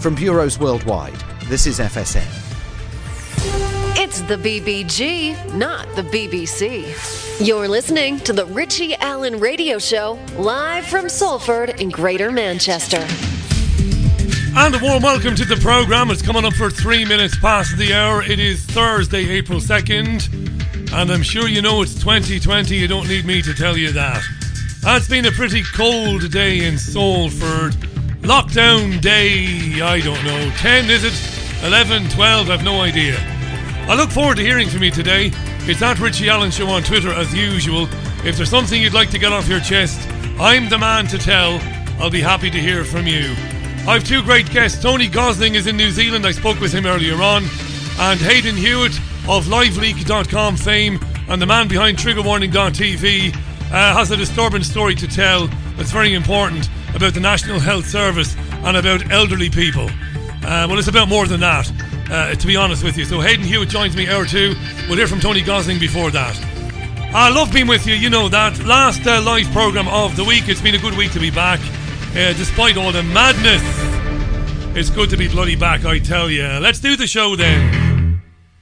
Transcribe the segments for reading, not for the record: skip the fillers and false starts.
From bureaus worldwide, this is FSN. It's the BBG, not the BBC. You're listening to the Richie Allen Radio Show, live from Salford in Greater Manchester. And a warm welcome to the programme. It's coming up for 3 minutes past the hour. It is Thursday, April 2nd. And I'm sure you know it's 2020. You don't need me to tell you that. It's been a pretty cold day in Salford. Lockdown day, I don't know. 10, is it? 11, 12, I've no idea. I look forward to hearing from you today. It's at Richie Allen Show on Twitter as usual. If there's something you'd like to get off your chest, I'm the man to tell. I'll be happy to hear from you. I've two great guests. Tony Gosling is in New Zealand. I spoke with him earlier on. And Hayden Hewitt of LiveLeak.com fame and the man behind TriggerWarning.tv has a disturbing story to tell that's very important about the National Health Service and about elderly people. Well, it's about more than that, to be honest with you. So Hayden Hewitt joins me hour two. We'll hear from Tony Gosling before that. I love being with you, you know that. Last live programme of the week. It's been a good week to be back, despite all the madness. It's good to be bloody back, I tell you. Let's do the show then.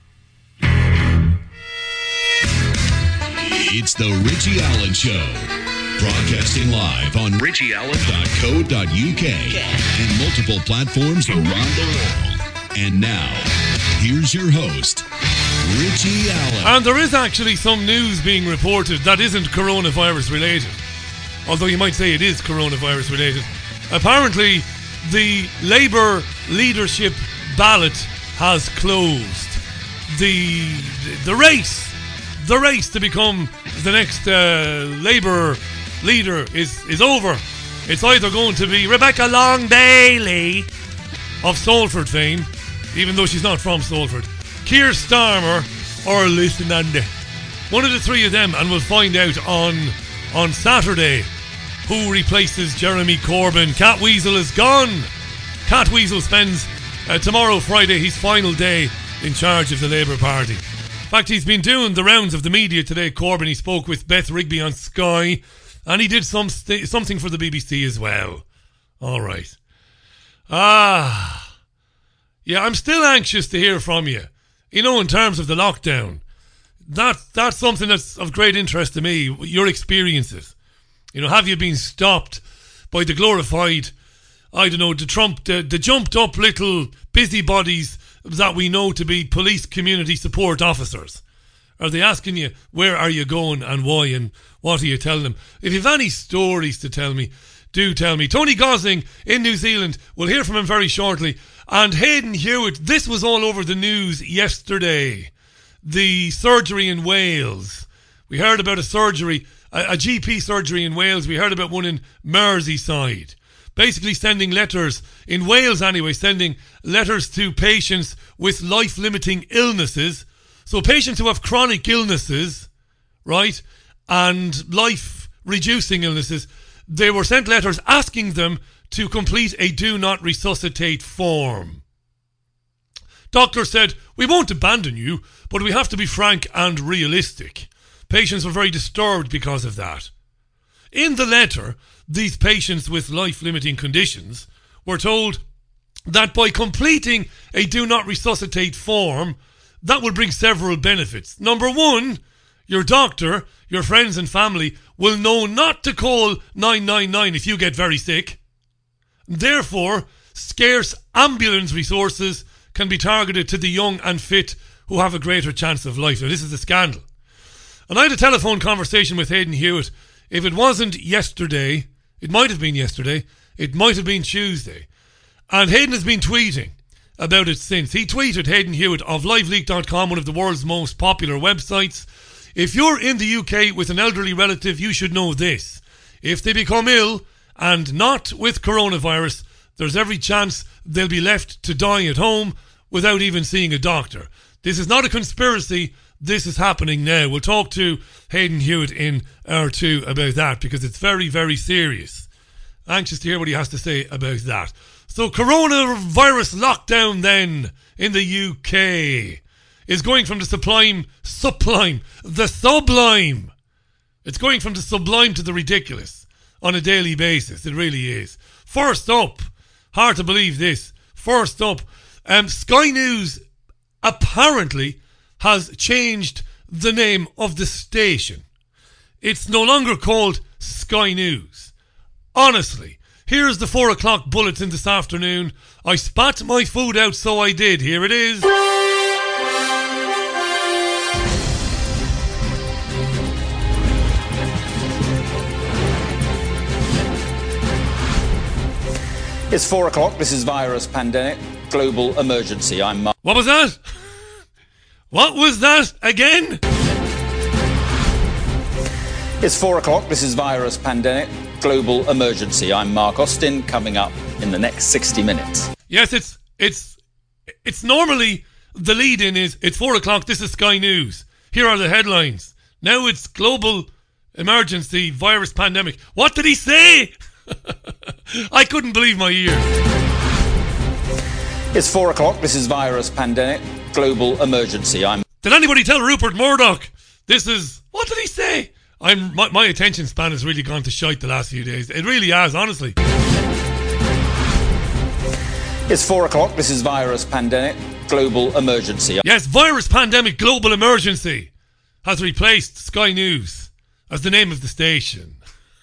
It's the Richie Allen Show. Broadcasting live on richieallen.co.uk and multiple platforms around the world. And now, here's your host, Richie Allen. And there is actually some news being reported that isn't coronavirus related. Although you might say it is coronavirus related. Apparently, the Labour leadership ballot has closed. The race to become the next Labour leader is over. It's either going to be Rebecca Long Bailey of Salford fame, even though she's not from Salford, Keir Starmer, or Listen Andy. One of the three of them, and we'll find out on Saturday who replaces Jeremy Corbyn. Cat Weasel is gone. Cat Weasel spends tomorrow, Friday, his final day in charge of the Labour Party. In fact, he's been doing the rounds of the media today, Corbyn. He spoke with Beth Rigby on Sky, and he did something for the BBC as well. All right. Yeah, I'm still anxious to hear from you. You know, in terms of the lockdown, that's something that's of great interest to me, your experiences. You know, have you been stopped by the glorified, I don't know, the jumped up little busybodies that we know to be police community support officers? Are they asking you, where are you going and why, and what are you telling them? If you have any stories to tell me, do tell me. Tony Gosling in New Zealand, we'll hear from him very shortly. And Hayden Hewitt, this was all over the news yesterday. The surgery in Wales. We heard about a surgery, a GP surgery in Wales. We heard about one in Merseyside. Basically sending letters, in Wales anyway, sending letters to patients with life-limiting illnesses. So patients who have chronic illnesses, right, and life-reducing illnesses, they were sent letters asking them to complete a do not resuscitate form. Doctors said, we won't abandon you, but we have to be frank and realistic. Patients were very disturbed because of that. In the letter, these patients with life-limiting conditions were told that by completing a do not resuscitate form, that will bring several benefits. Number one, your doctor, your friends and family will know not to call 999 if you get very sick. Therefore, scarce ambulance resources can be targeted to the young and fit who have a greater chance of life. Now, this is a scandal. And I had a telephone conversation with Hayden Hewitt. If it wasn't yesterday, it might have been yesterday, it might have been Tuesday. And Hayden has been tweeting about it since. He tweeted, Hayden Hewitt of LiveLeak.com, one of the world's most popular websites. If you're in the UK with an elderly relative, you should know this. If they become ill, and not with coronavirus, there's every chance they'll be left to die at home without even seeing a doctor. This is not a conspiracy. This is happening now. We'll talk to Hayden Hewitt in hour two about that, because it's very, very serious. Anxious to hear what he has to say about that. So coronavirus lockdown then in the UK is going from the sublime. It's going from the sublime to the ridiculous on a daily basis. It really is. First up, hard to believe this, First up, Sky News apparently has changed the name of the station. It's no longer called Sky News. Honestly, here's the 4 o'clock bulletin this afternoon. I spat my food out, so I did. Here it is. It's 4 o'clock. This is virus pandemic, global emergency. I'm Mark. What was that? What was that again? It's 4 o'clock. This is virus pandemic, global emergency. I'm Mark Austin. Coming up in the next 60 minutes. Yes, it's normally the lead-in is it's 4 o'clock. This is Sky News. Here are the headlines. Now it's global emergency, virus pandemic. What did he say? I couldn't believe my ears. It's 4 o'clock. This is virus pandemic, global emergency. Did anybody tell Rupert Murdoch this is... What did he say? My attention span has really gone to shite the last few days. It really has, honestly. It's 4 o'clock. This is virus pandemic, global emergency. Yes, virus pandemic, global emergency has replaced Sky News as the name of the station.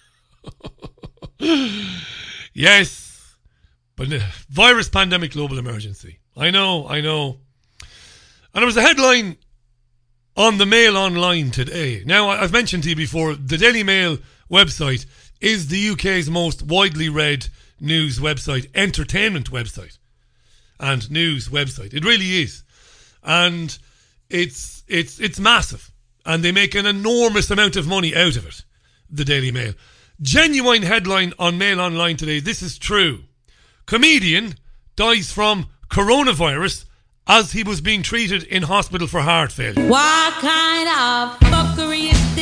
Yes, but virus pandemic, global emergency. I know. And there was a headline on the Mail Online today. Now, I've mentioned to you before, the Daily Mail website is the UK's most widely read news website, entertainment website, and news website. It really is. And it's massive. And they make an enormous amount of money out of it, the Daily Mail. Genuine headline on Mail Online today. This is true. Comedian dies from coronavirus as he was being treated in hospital for heart failure. What kind of fuckery is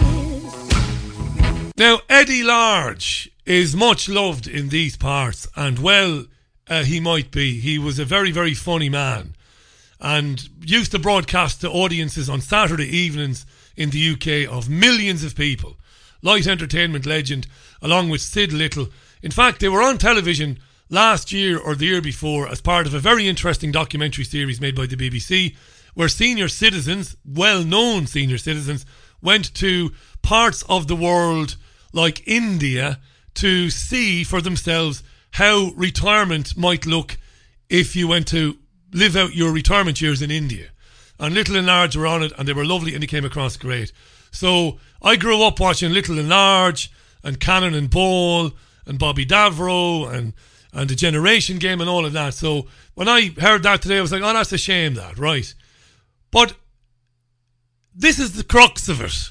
this? Now, Eddie Large is much loved in these parts, and well, he might be. He was a very, very funny man and used to broadcast to audiences on Saturday evenings in the UK of millions of people. Light entertainment legend, along with Sid Little. In fact, they were on television last year or the year before as part of a very interesting documentary series made by the BBC, where senior citizens, well-known senior citizens, went to parts of the world like India to see for themselves how retirement might look if you went to live out your retirement years in India. And Little and Large were on it, and they were lovely, and they came across great. So I grew up watching Little and Large and Cannon and Ball and Bobby Davro and The Generation Game and all of that. So when I heard that today, I was like, oh, that's a shame that, right? But this is the crux of it.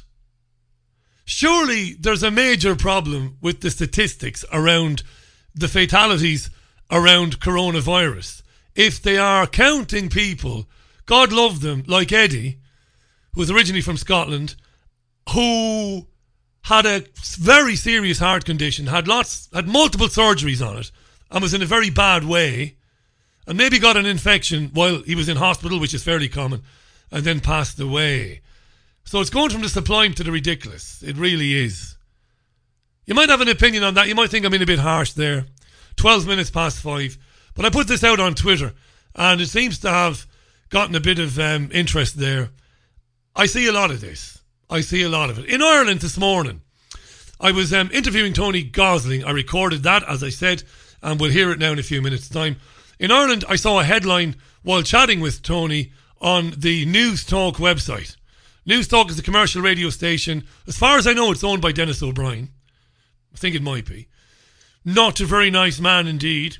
Surely there's a major problem with the statistics around the fatalities around coronavirus. If they are counting people, God love them, like Eddie, who was originally from Scotland, who had a very serious heart condition, had multiple surgeries on it, and was in a very bad way, and maybe got an infection while he was in hospital, which is fairly common, and then passed away. So it's going from the sublime to the ridiculous. It really is. You might have an opinion on that. You might think I'm being a bit harsh there. 12 minutes past 5. But I put this out on Twitter, and it seems to have gotten a bit of interest there. I see a lot of this. I see a lot of it. In Ireland this morning, I was interviewing Tony Gosling. I recorded that, as I said, and we'll hear it now in a few minutes' time. In Ireland, I saw a headline while chatting with Tony on the News Talk website. News Talk is a commercial radio station. As far as I know, it's owned by Dennis O'Brien. I think it might be. Not a very nice man indeed.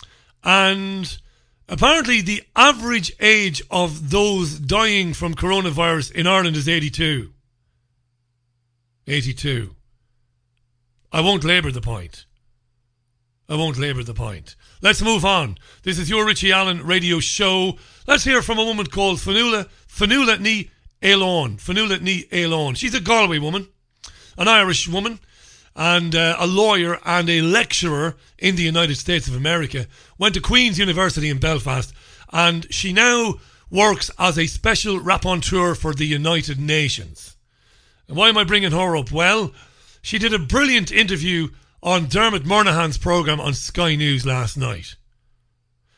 And apparently the average age of those dying from coronavirus in Ireland is 82. 82. I won't labour the point. Let's move on. This is your Richie Allen radio show. Let's hear from a woman called Fionnuala Ní Eilón. She's a Galway woman, an Irish woman, and a lawyer and a lecturer in the United States of America. Went to Queen's University in Belfast, and she now works as a special rapporteur for the United Nations. And why am I bringing her up? Well, she did a brilliant interview on Dermot Murnahan's programme on Sky News last night.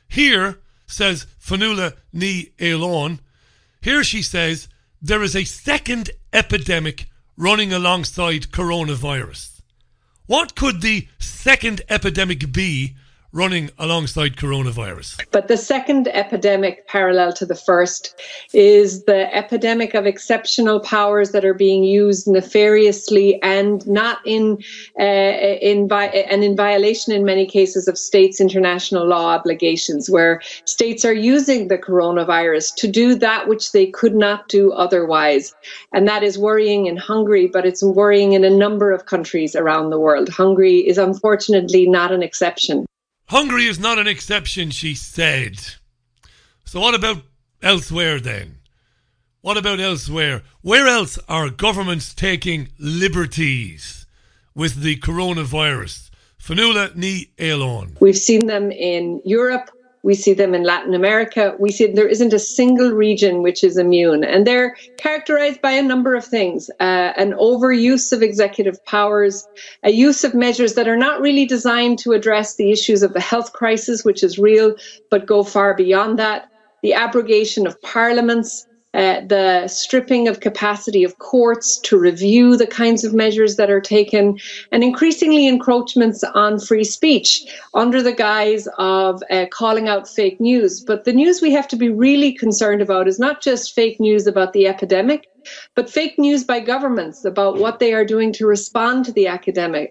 Here, says Fionnuala Ní Éileán, here she says there is a second epidemic running alongside coronavirus. What could the second epidemic be running alongside coronavirus? But the second epidemic, parallel to the first, is the epidemic of exceptional powers that are being used nefariously and not in violation in many cases of states' international law obligations, where states are using the coronavirus to do that which they could not do otherwise. And that is worrying in Hungary, but it's worrying in a number of countries around the world. Hungary is unfortunately not an exception. Hungary is not an exception, she said. So what about elsewhere then? What about elsewhere? Where else are governments taking liberties with the coronavirus? Fionnuala Ní Éileán. We've seen them in Europe. We see them in Latin America. We see there isn't a single region which is immune. And they're characterized by a number of things. An overuse of executive powers, a use of measures that are not really designed to address the issues of the health crisis, which is real, but go far beyond that. The abrogation of parliaments, the stripping of capacity of courts to review the kinds of measures that are taken, and increasingly encroachments on free speech under the guise of calling out fake news. But the news we have to be really concerned about is not just fake news about the epidemic, but fake news by governments about what they are doing to respond to the epidemic.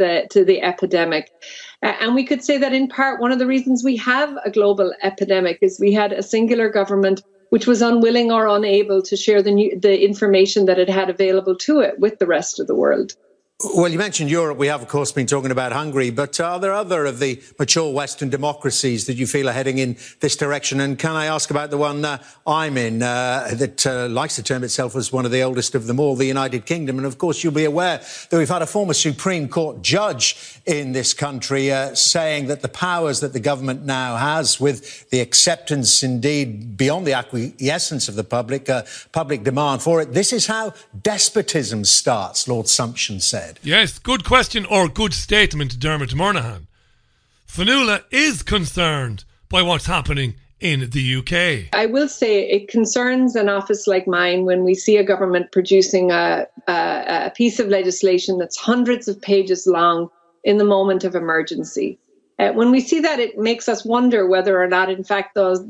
And we could say that in part, one of the reasons we have a global epidemic is we had a singular government which was unwilling or unable to share the information that it had available to it with the rest of the world. Well, you mentioned Europe. We have, of course, been talking about Hungary, but are there other of the mature Western democracies that you feel are heading in this direction? And can I ask about the one I'm in that likes to term itself as one of the oldest of them all, the United Kingdom? And, of course, you'll be aware that we've had a former Supreme Court judge in this country saying that the powers that the government now has, with the acceptance, indeed, beyond the acquiescence of the public demand for it, this is how despotism starts, Lord Sumption said. Yes, good question or good statement, Dermot Murnaghan. Fionnuala is concerned by what's happening in the UK. I will say it concerns an office like mine when we see a government producing a piece of legislation that's hundreds of pages long in the moment of emergency. When we see that, it makes us wonder whether or not, in fact, those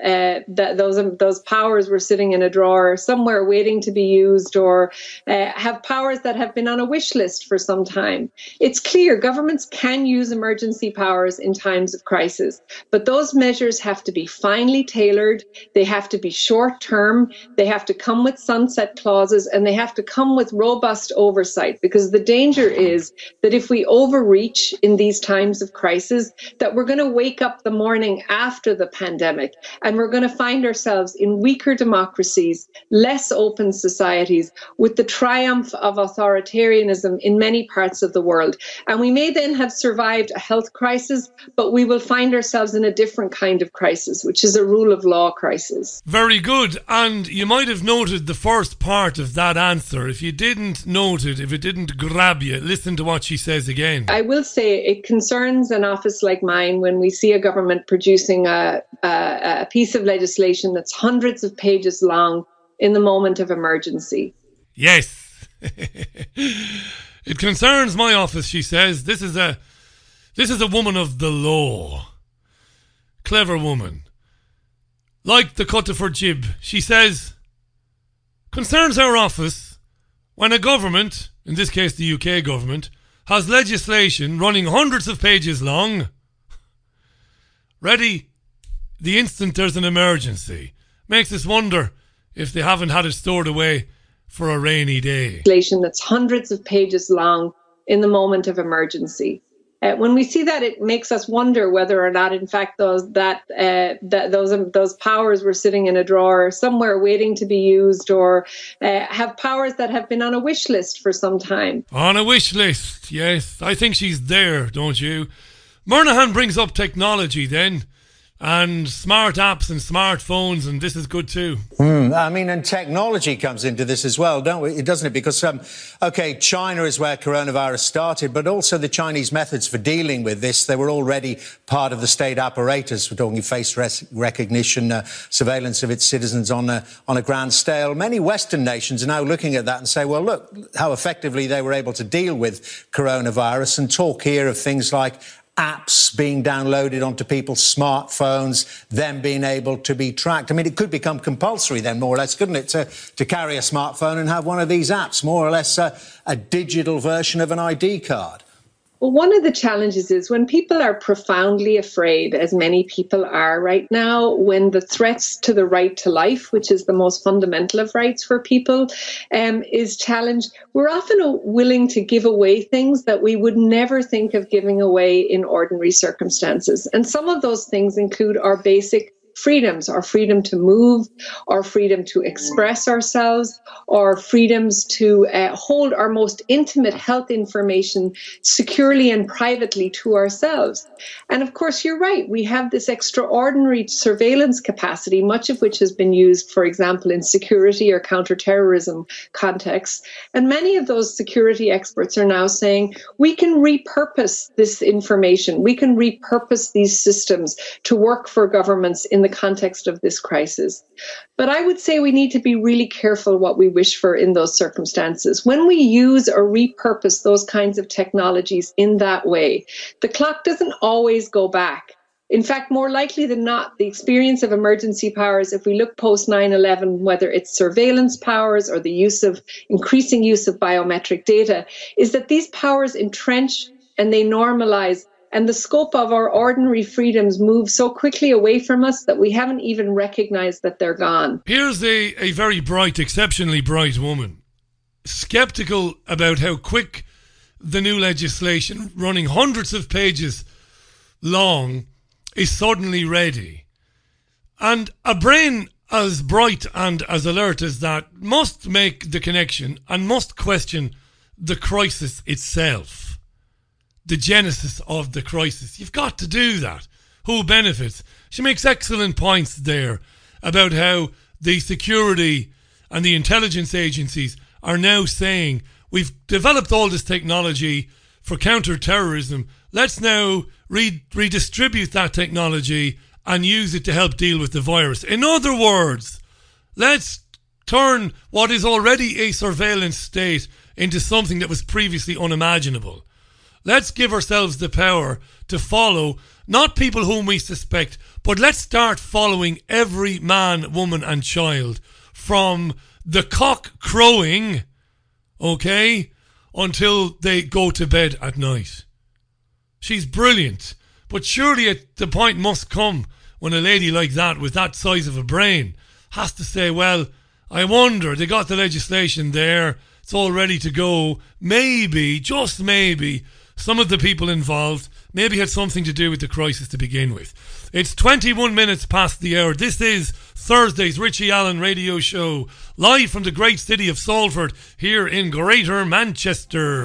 powers were sitting in a drawer somewhere waiting to be used, or have powers that have been on a wish list for some time. It's clear governments can use emergency powers in times of crisis, but those measures have to be finely tailored. They have to be short term. They have to come with sunset clauses, and they have to come with robust oversight, because the danger is that if we overreach in these times of crisis, that we're going to wake up the morning after the pandemic and we're going to find ourselves in weaker democracies, less open societies, with the triumph of authoritarianism in many parts of the world. And we may then have survived a health crisis, but we will find ourselves in a different kind of crisis, which is a rule of law crisis. Very good. And you might have noted the first part of that answer. If you didn't note it, if it didn't grab you, listen to what she says again. I will say it concerns an office like mine when we see a government producing a piece of legislation that's hundreds of pages long in the moment of emergency. Yes. It concerns my office, she says. This is a woman of the law. Clever woman. Like the Cuttaford jib, she says, concerns our office when a government, in this case the UK government, has legislation running hundreds of pages long, ready the instant there's an emergency. Makes us wonder if they haven't had it stored away for a rainy day. Legislation that's hundreds of pages long in the moment of emergency. When we see that, it makes us wonder whether or not, in fact, those powers were sitting in a drawer somewhere waiting to be used, or have powers that have been on a wish list for some time. On a wish list, yes. I think she's there, don't you? Murnaghan brings up technology then. and smart apps and smartphones, and this is good too. I mean, and technology comes into this as well, doesn't it? Because, China is where coronavirus started, but also the Chinese methods for dealing with this, they were already part of the state apparatus. We're talking face recognition, surveillance of its citizens on a grand scale. Many Western nations are now looking at that and say, well, look how effectively they were able to deal with coronavirus, and talk here of things like apps being downloaded onto people's smartphones, them being able to be tracked. I mean, it could become compulsory then, more or less, couldn't it, to carry a smartphone and have one of these apps, more or less a digital version of an ID card? Well, one of the challenges is when people are profoundly afraid, as many people are right now, when the threats to the right to life, which is the most fundamental of rights for people, is challenged, we're often willing to give away things that we would never think of giving away in ordinary circumstances. And some of those things include our basic freedoms, our freedom to move, our freedom to express ourselves, our freedoms to hold our most intimate health information securely and privately to ourselves. And of course, you're right, we have this extraordinary surveillance capacity, much of which has been used, for example, in security or counterterrorism contexts. And many of those security experts are now saying we can repurpose this information, we can repurpose these systems to work for governments in the context of this crisis. But I would say we need to be really careful what we wish for in those circumstances. When we use or repurpose those kinds of technologies in that way, the clock doesn't always go back. In fact, more likely than not, the experience of emergency powers, if we look post 9/11, whether it's surveillance powers or the increasing use of biometric data, is that these powers entrench and they normalize, and the scope of our ordinary freedoms move so quickly away from us that we haven't even recognized that they're gone. Here's a very bright, exceptionally bright woman, skeptical about how quick the new legislation, running hundreds of pages long, is suddenly ready. And a brain as bright and as alert as that must make the connection and must question the crisis itself. The genesis of the crisis. You've got to do that. Who benefits? She makes excellent points there about how the security and the intelligence agencies are now saying, we've developed all this technology for counter-terrorism. Let's now redistribute that technology and use it to help deal with the virus. In other words, let's turn what is already a surveillance state into something that was previously unimaginable. Let's give ourselves the power to follow, not people whom we suspect, but let's start following every man, woman and child from the cock crowing, okay, until they go to bed at night. She's brilliant, but surely the point must come when a lady like that, with that size of a brain, has to say, well, I wonder, they got the legislation there, it's all ready to go, maybe, just maybe, some of the people involved maybe had something to do with the crisis to begin with. It's 21 minutes past the hour. This is Thursday's Richie Allen radio show, live from the great city of Salford, here in Greater Manchester.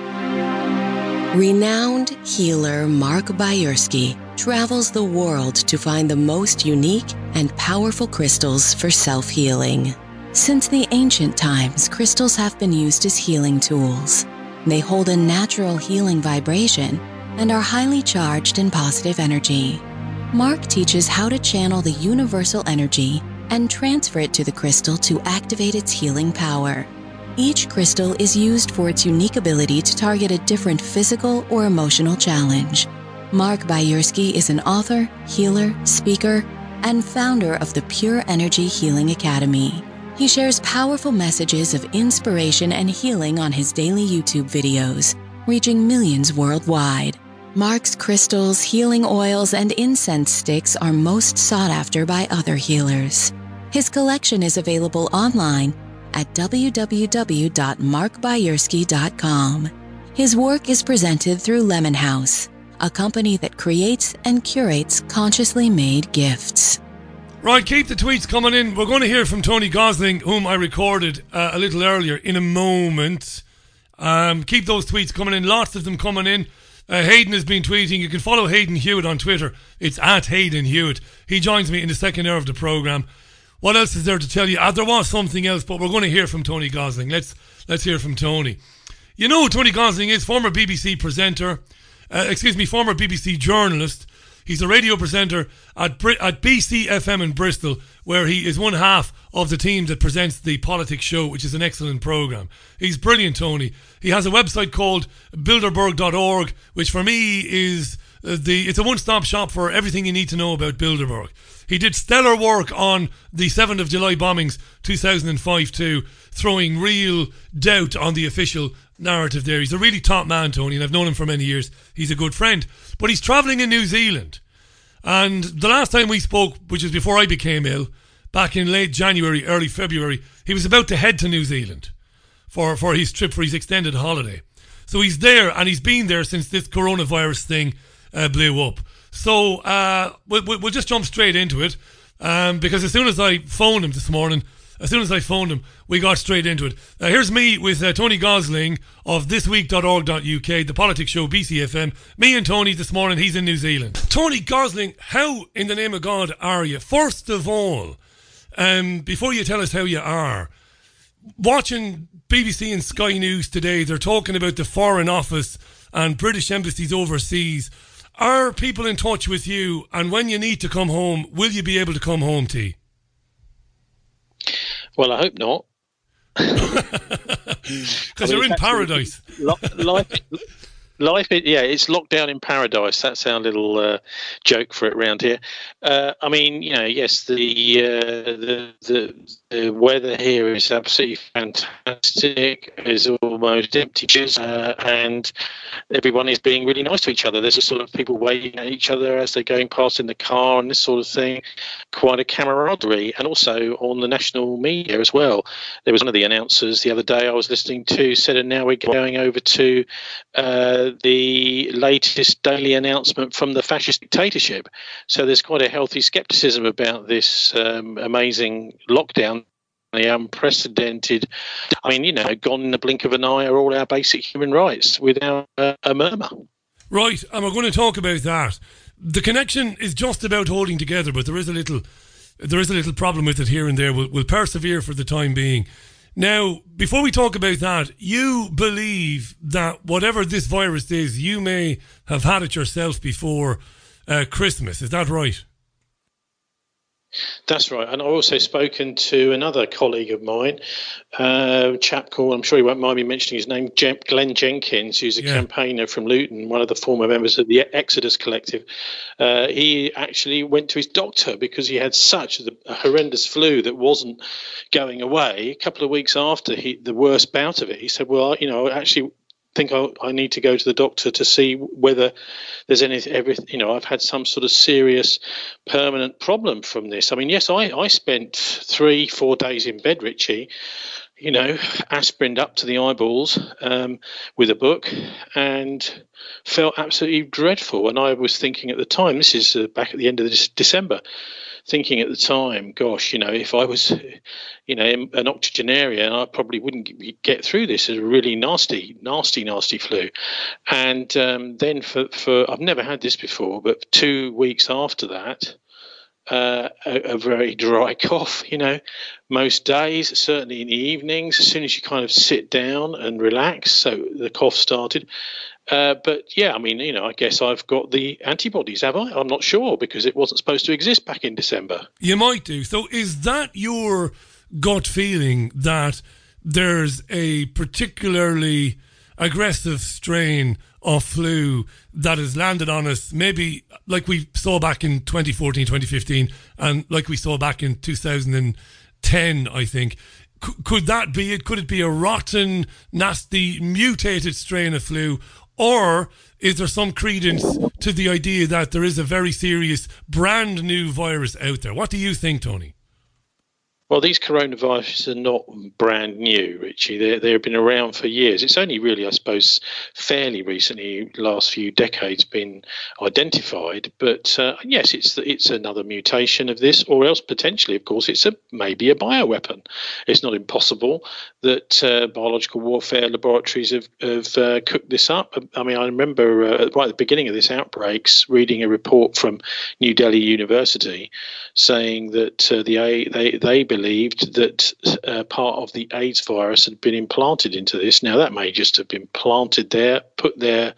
Renowned healer Mark Bajerski travels the world to find the most unique and powerful crystals for self-healing. Since the ancient times, crystals have been used as healing tools. They hold a natural healing vibration and are highly charged in positive energy. Mark teaches how to channel the universal energy and transfer it to the crystal to activate its healing power. Each crystal is used for its unique ability to target a different physical or emotional challenge. Mark Bajerski is an author, healer, speaker, and founder of the Pure Energy Healing Academy. He shares powerful messages of inspiration and healing on his daily YouTube videos, reaching millions worldwide. Mark's crystals, healing oils, and incense sticks are most sought after by other healers. His collection is available online at www.markbajerski.com. His work is presented through Lemon House, a company that creates and curates consciously made gifts. Right, keep the tweets coming in. We're going to hear from Tony Gosling, whom I recorded a little earlier, in a moment. Keep those tweets coming in. Lots of them coming in. Hayden has been tweeting. You can follow Hayden Hewitt on Twitter. It's at Hayden Hewitt. He joins me in the second hour of the programme. What else is there to tell you? There was something else, but we're going to hear from Tony Gosling. Let's hear from Tony. You know who Tony Gosling is? Former BBC presenter. Former BBC journalist. He's a radio presenter at BC FM in Bristol, where he is one half of the team that presents the Politics Show, which is an excellent programme. He's brilliant, Tony. He has a website called Bilderberg.org, which for me is it's a one-stop shop for everything you need to know about Bilderberg. He did stellar work on the 7th of July bombings, 2005 too, throwing real doubt on the official narrative there. He's a really top man, Tony, and I've known him for many years. He's a good friend. But he's travelling in New Zealand. And the last time we spoke, which was before I became ill, back in late January, early February, he was about to head to New Zealand for his trip, for his extended holiday. So he's there, and he's been there since this coronavirus thing blew up. So we'll just jump straight into it, because as soon as I phoned him this morning, we got straight into it. Here's me with Tony Gosling of thisweek.org.uk, the Politics Show, BCFM. Me and Tony this morning, he's in New Zealand. Tony Gosling, how in the name of God are you? First of all, before you tell us how you are, watching BBC and Sky News today, they're talking about the Foreign Office and British embassies overseas. Are people in touch with you? And when you need to come home, will you be able to come home, T? Well, I hope not. Because you're in paradise. Life, it's lockdown in paradise. That's our little joke for it around here. I mean, yes, the weather here is absolutely fantastic. It's almost empty, and everyone is being really nice to each other. There's a sort of people waving at each other as they're going past in the car and this sort of thing. Quite a camaraderie, and also on the national media as well. There was one of the announcers the other day I was listening to said, and now we're going over to the latest daily announcement from the fascist dictatorship. So there's quite a healthy scepticism about this amazing lockdown. The unprecedented, gone in the blink of an eye are all our basic human rights without a murmur. Right, and we're going to talk about that. The connection is just about holding together, but there is a little problem with it here and there. We'll persevere for the time being. Now, before we talk about that, you believe that whatever this virus is, you may have had it yourself before Christmas. Is that right? That's right. And I've also spoken to another colleague of mine, a chap called, I'm sure he won't mind me mentioning his name, Glenn Jenkins, who's a campaigner from Luton, one of the former members of the Exodus Collective. He actually went to his doctor because he had such a horrendous flu that wasn't going away. A couple of weeks after the worst bout of it, he said, well, I actually think I need to go to the doctor to see whether there's everything. I've had some sort of serious permanent problem from this. I mean, yes, I spent 3-4 days in bed, Richie, aspirined up to the eyeballs with a book, and felt absolutely dreadful. And I was thinking at the time, this is back at the end of December, thinking at the time, gosh, if I was, an octogenarian, I probably wouldn't get through this. It's a really nasty flu. And then for I've never had this before, but 2 weeks after that, a very dry cough, most days, certainly in the evenings, as soon as you kind of sit down and relax. So the cough started. But yeah, I guess I've got the antibodies, have I? I'm not sure, because it wasn't supposed to exist back in December. You might do. So is that your gut feeling that there's a particularly aggressive strain of flu that has landed on us, maybe like we saw back in 2014, 2015, and like we saw back in 2010, I think? Could that be it? Could it be a rotten, nasty, mutated strain of flu? Or is there some credence to the idea that there is a very serious, brand new virus out there? What do you think, Tony? Well, these coronaviruses are not brand new, Richie. They've been around for years. It's only really, I suppose, fairly recently, last few decades, been identified. But yes, it's another mutation of this, or else potentially, of course, it's maybe a bioweapon. It's not impossible that biological warfare laboratories have cooked this up. I mean, I remember right at the beginning of this outbreaks reading a report from New Delhi University saying that they believed that part of the AIDS virus had been implanted into this. Now, that may just have been planted there, put there,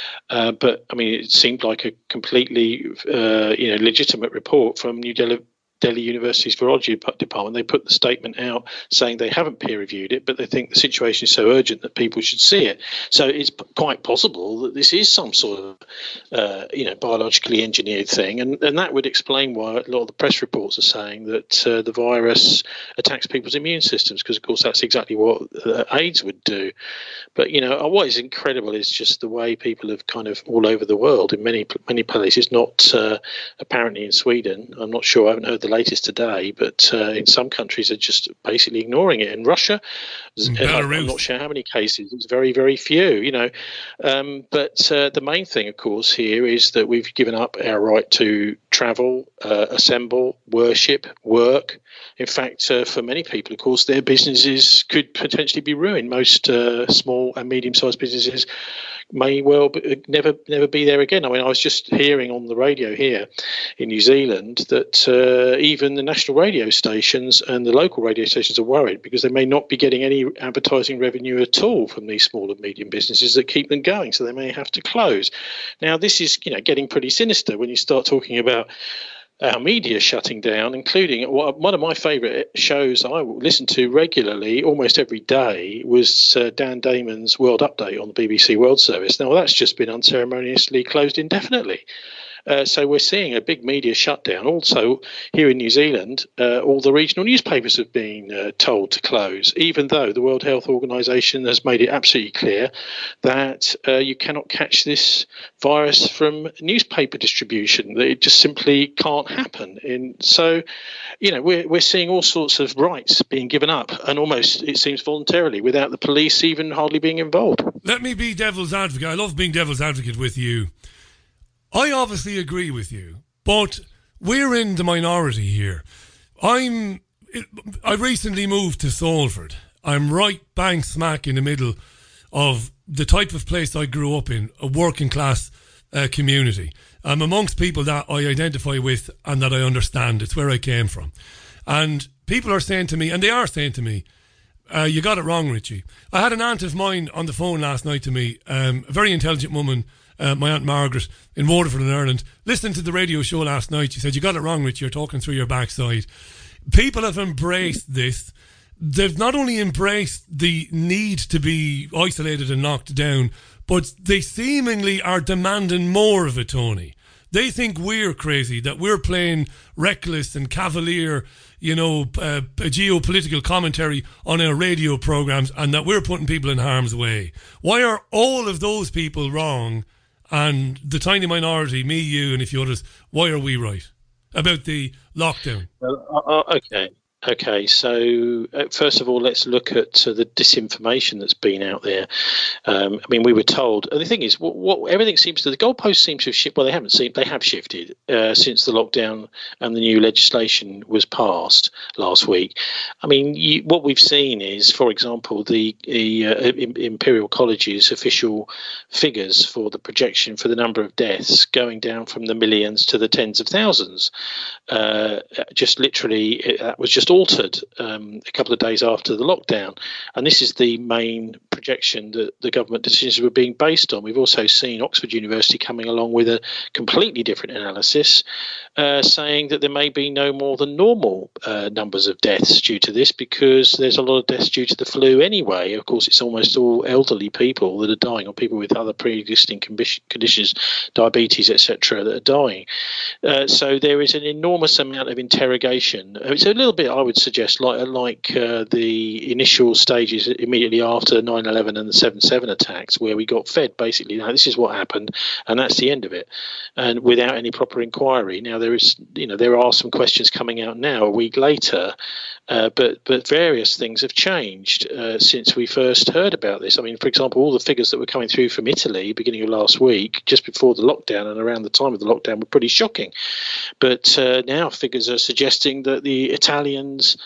but I mean, it seemed like a completely legitimate report from New Delhi University's virology department. They put the statement out saying they haven't peer reviewed it, but they think the situation is so urgent that people should see it. So it's quite possible that this is some sort of biologically engineered thing, and that would explain why a lot of the press reports are saying that the virus attacks people's immune systems, because of course that's exactly what AIDS would do. But what is incredible is just the way people have kind of all over the world in many places, not apparently in Sweden. I'm not sure. I haven't heard the latest today, but in some countries are just basically ignoring it. In Russia, I'm not sure how many cases. It's very, very few. But the main thing, of course, here is that we've given up our right to travel, assemble, worship, work. In fact, for many people, of course, their businesses could potentially be ruined. Most small and medium-sized businesses may well never be there again. I mean, I was just hearing on the radio here in New Zealand that even the national radio stations and the local radio stations are worried because they may not be getting any advertising revenue at all from these small and medium businesses that keep them going, so they may have to close. Now, this is getting pretty sinister when you start talking about our media shutting down, including one of my favourite shows I listen to regularly, almost every day, was Dan Damon's World Update on the BBC World Service. Now, that's just been unceremoniously closed indefinitely. So we're seeing a big media shutdown. Also, here in New Zealand, all the regional newspapers have been told to close, even though the World Health Organization has made it absolutely clear that you cannot catch this virus from newspaper distribution, that it just simply can't happen. So, we're seeing all sorts of rights being given up, and almost, it seems, voluntarily, without the police even hardly being involved. Let me be devil's advocate. I love being devil's advocate with you. I obviously agree with you, but we're in the minority here. I recently moved to Salford. I'm right bang smack in the middle of the type of place I grew up in, a working class community. I'm amongst people that I identify with and that I understand. It's where I came from. And people are saying to me, and they are saying to me, you got it wrong, Richie. I had an aunt of mine on the phone last night to me, a very intelligent woman, my Aunt Margaret in Waterford in Ireland, listening to the radio show last night. She said, you got it wrong, Richie, you're talking through your backside. People have embraced this. They've not only embraced the need to be isolated and knocked down, but they seemingly are demanding more of it, Tony. They think we're crazy, that we're playing reckless and cavalier, geopolitical commentary on our radio programs, and that we're putting people in harm's way. Why are all of those people wrong? And the tiny minority, me, you, and a few others, why are we right about the lockdown? Okay, so first of all, let's look at the disinformation that's been out there. I mean, we were told, and the thing is, everything seems to, the goalposts seem to have shifted. Well, they have shifted since the lockdown and the new legislation was passed last week. I mean, what we've seen is, for example, the Imperial College's official figures for the projection for the number of deaths going down from the millions to the tens of thousands. Just literally, that was just altered a couple of days after the lockdown, and this is the main projection that the government decisions were being based on. We've also seen Oxford University coming along with a completely different analysis, saying that there may be no more than normal numbers of deaths due to this, because there's a lot of deaths due to the flu anyway. Of course, it's almost all elderly people that are dying, or people with other pre-existing conditions, diabetes, etc., that are dying. So there is an enormous amount of interrogation. It's a little bit, I would suggest, like the initial stages immediately after 9/11 and the 7/7 attacks, where we got fed basically, now this is what happened, and that's the end of it, and without any proper inquiry. Now there are some questions coming out now a week later, but various things have changed since we first heard about this. I mean, for example, all the figures that were coming through from Italy beginning of last week, just before the lockdown and around the time of the lockdown, were pretty shocking. But now figures are suggesting that the Italians,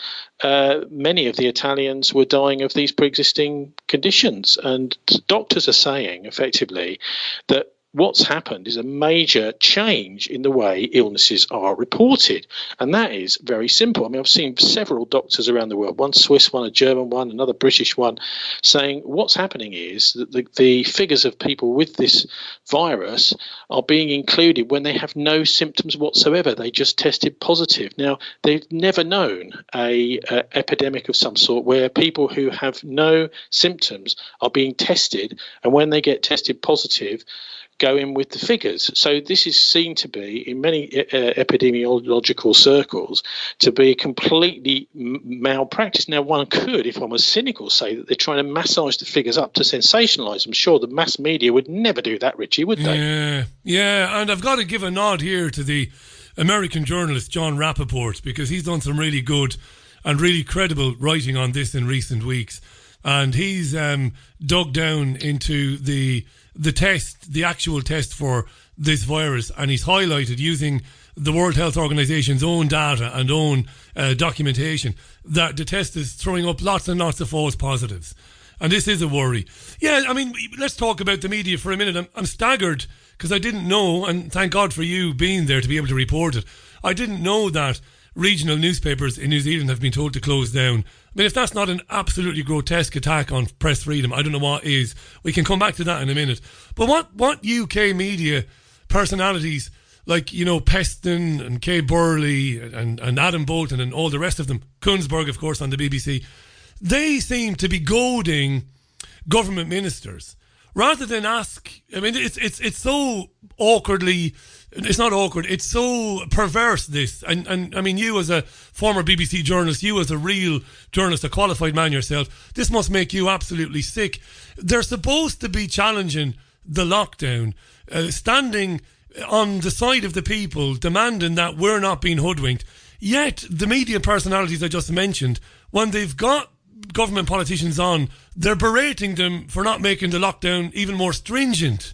many of the Italians were dying of these pre-existing conditions. And doctors are saying, effectively, that what's happened is a major change in the way illnesses are reported. And that is very simple. I mean, I've seen several doctors around the world, one Swiss one, a German one, another British one, saying what's happening is that the figures of people with this virus are being included when they have no symptoms whatsoever. They just tested positive. Now, they've never known a epidemic of some sort where people who have no symptoms are being tested, and when they get tested positive, go in with the figures. So this is seen to be, in many epidemiological circles, to be completely malpractice. Now, one could, if one was cynical, say that they're trying to massage the figures up to sensationalise them. Sure, the mass media would never do that, Richie, would they? Yeah, and I've got to give a nod here to the American journalist John Rappaport, because he's done some really good and really credible writing on this in recent weeks. And he's dug down into the test, the actual test for this virus, and he's highlighted, using the World Health Organization's own data and own documentation, that the test is throwing up lots and lots of false positives. And this is a worry. Yeah, I mean, let's talk about the media for a minute. I'm staggered because I didn't know, and thank God for you being there to be able to report it. I didn't know that regional newspapers in New Zealand have been told to close down. I mean, if that's not an absolutely grotesque attack on press freedom, I don't know what is. We can come back to that in a minute. But what UK media personalities like, you know, Peston and Kay Burley and Adam Bolton and all the rest of them, Kunzberg, of course, on the BBC, they seem to be goading government ministers rather than ask. I mean, it's so awkwardly. It's not awkward. It's so perverse, this. And I mean, you as a former BBC journalist, you as a real journalist, a qualified man yourself, this must make you absolutely sick. They're supposed to be challenging the lockdown, standing on the side of the people, demanding that we're not being hoodwinked. Yet the media personalities I just mentioned, when they've got government politicians on, they're berating them for not making the lockdown even more stringent.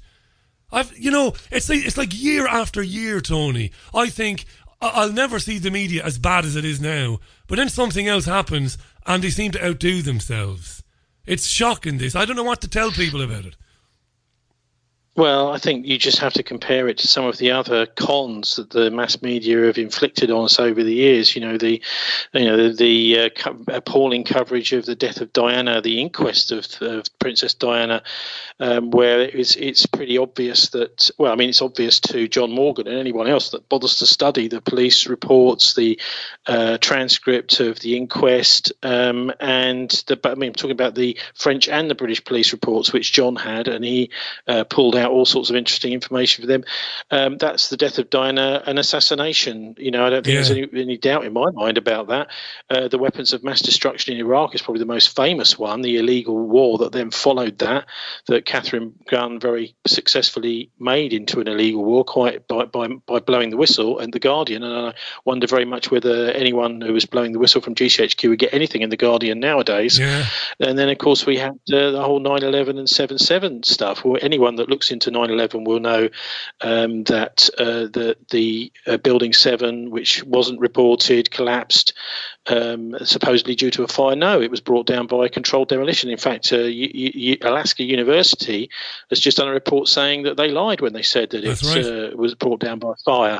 It's like year after year, Tony. I think I'll never see the media as bad as it is now, but then something else happens and they seem to outdo themselves. It's shocking, this. I don't know what to tell people about it. Well, I think you just have to compare it to some of the other cons that the mass media have inflicted on us over the years. The appalling coverage of the death of Diana, the inquest of Princess Diana, where it's pretty obvious that, well, I mean, it's obvious to John Morgan and anyone else that bothers to study the police reports, the transcript of the inquest, I'm talking about the French and the British police reports, which John had, and he pulled out all sorts of interesting information for them. That's the death of Diana, an assassination. I don't think there's any doubt in my mind about that. The weapons of mass destruction in Iraq is probably the most famous one, the illegal war that then followed that Catherine Gunn very successfully made into an illegal war quite by blowing the whistle, and The Guardian. And I wonder very much whether anyone who was blowing the whistle from GCHQ would get anything in The Guardian nowadays. Yeah. And then, of course, we had the whole 9/11 and 7/7 stuff. Well, anyone that looks into 9/11 will know that the Building 7, which wasn't reported, collapsed supposedly due to a fire. No, it was brought down by a controlled demolition. In fact, Alaska University has just done a report saying that they lied when they said that it was brought down by fire.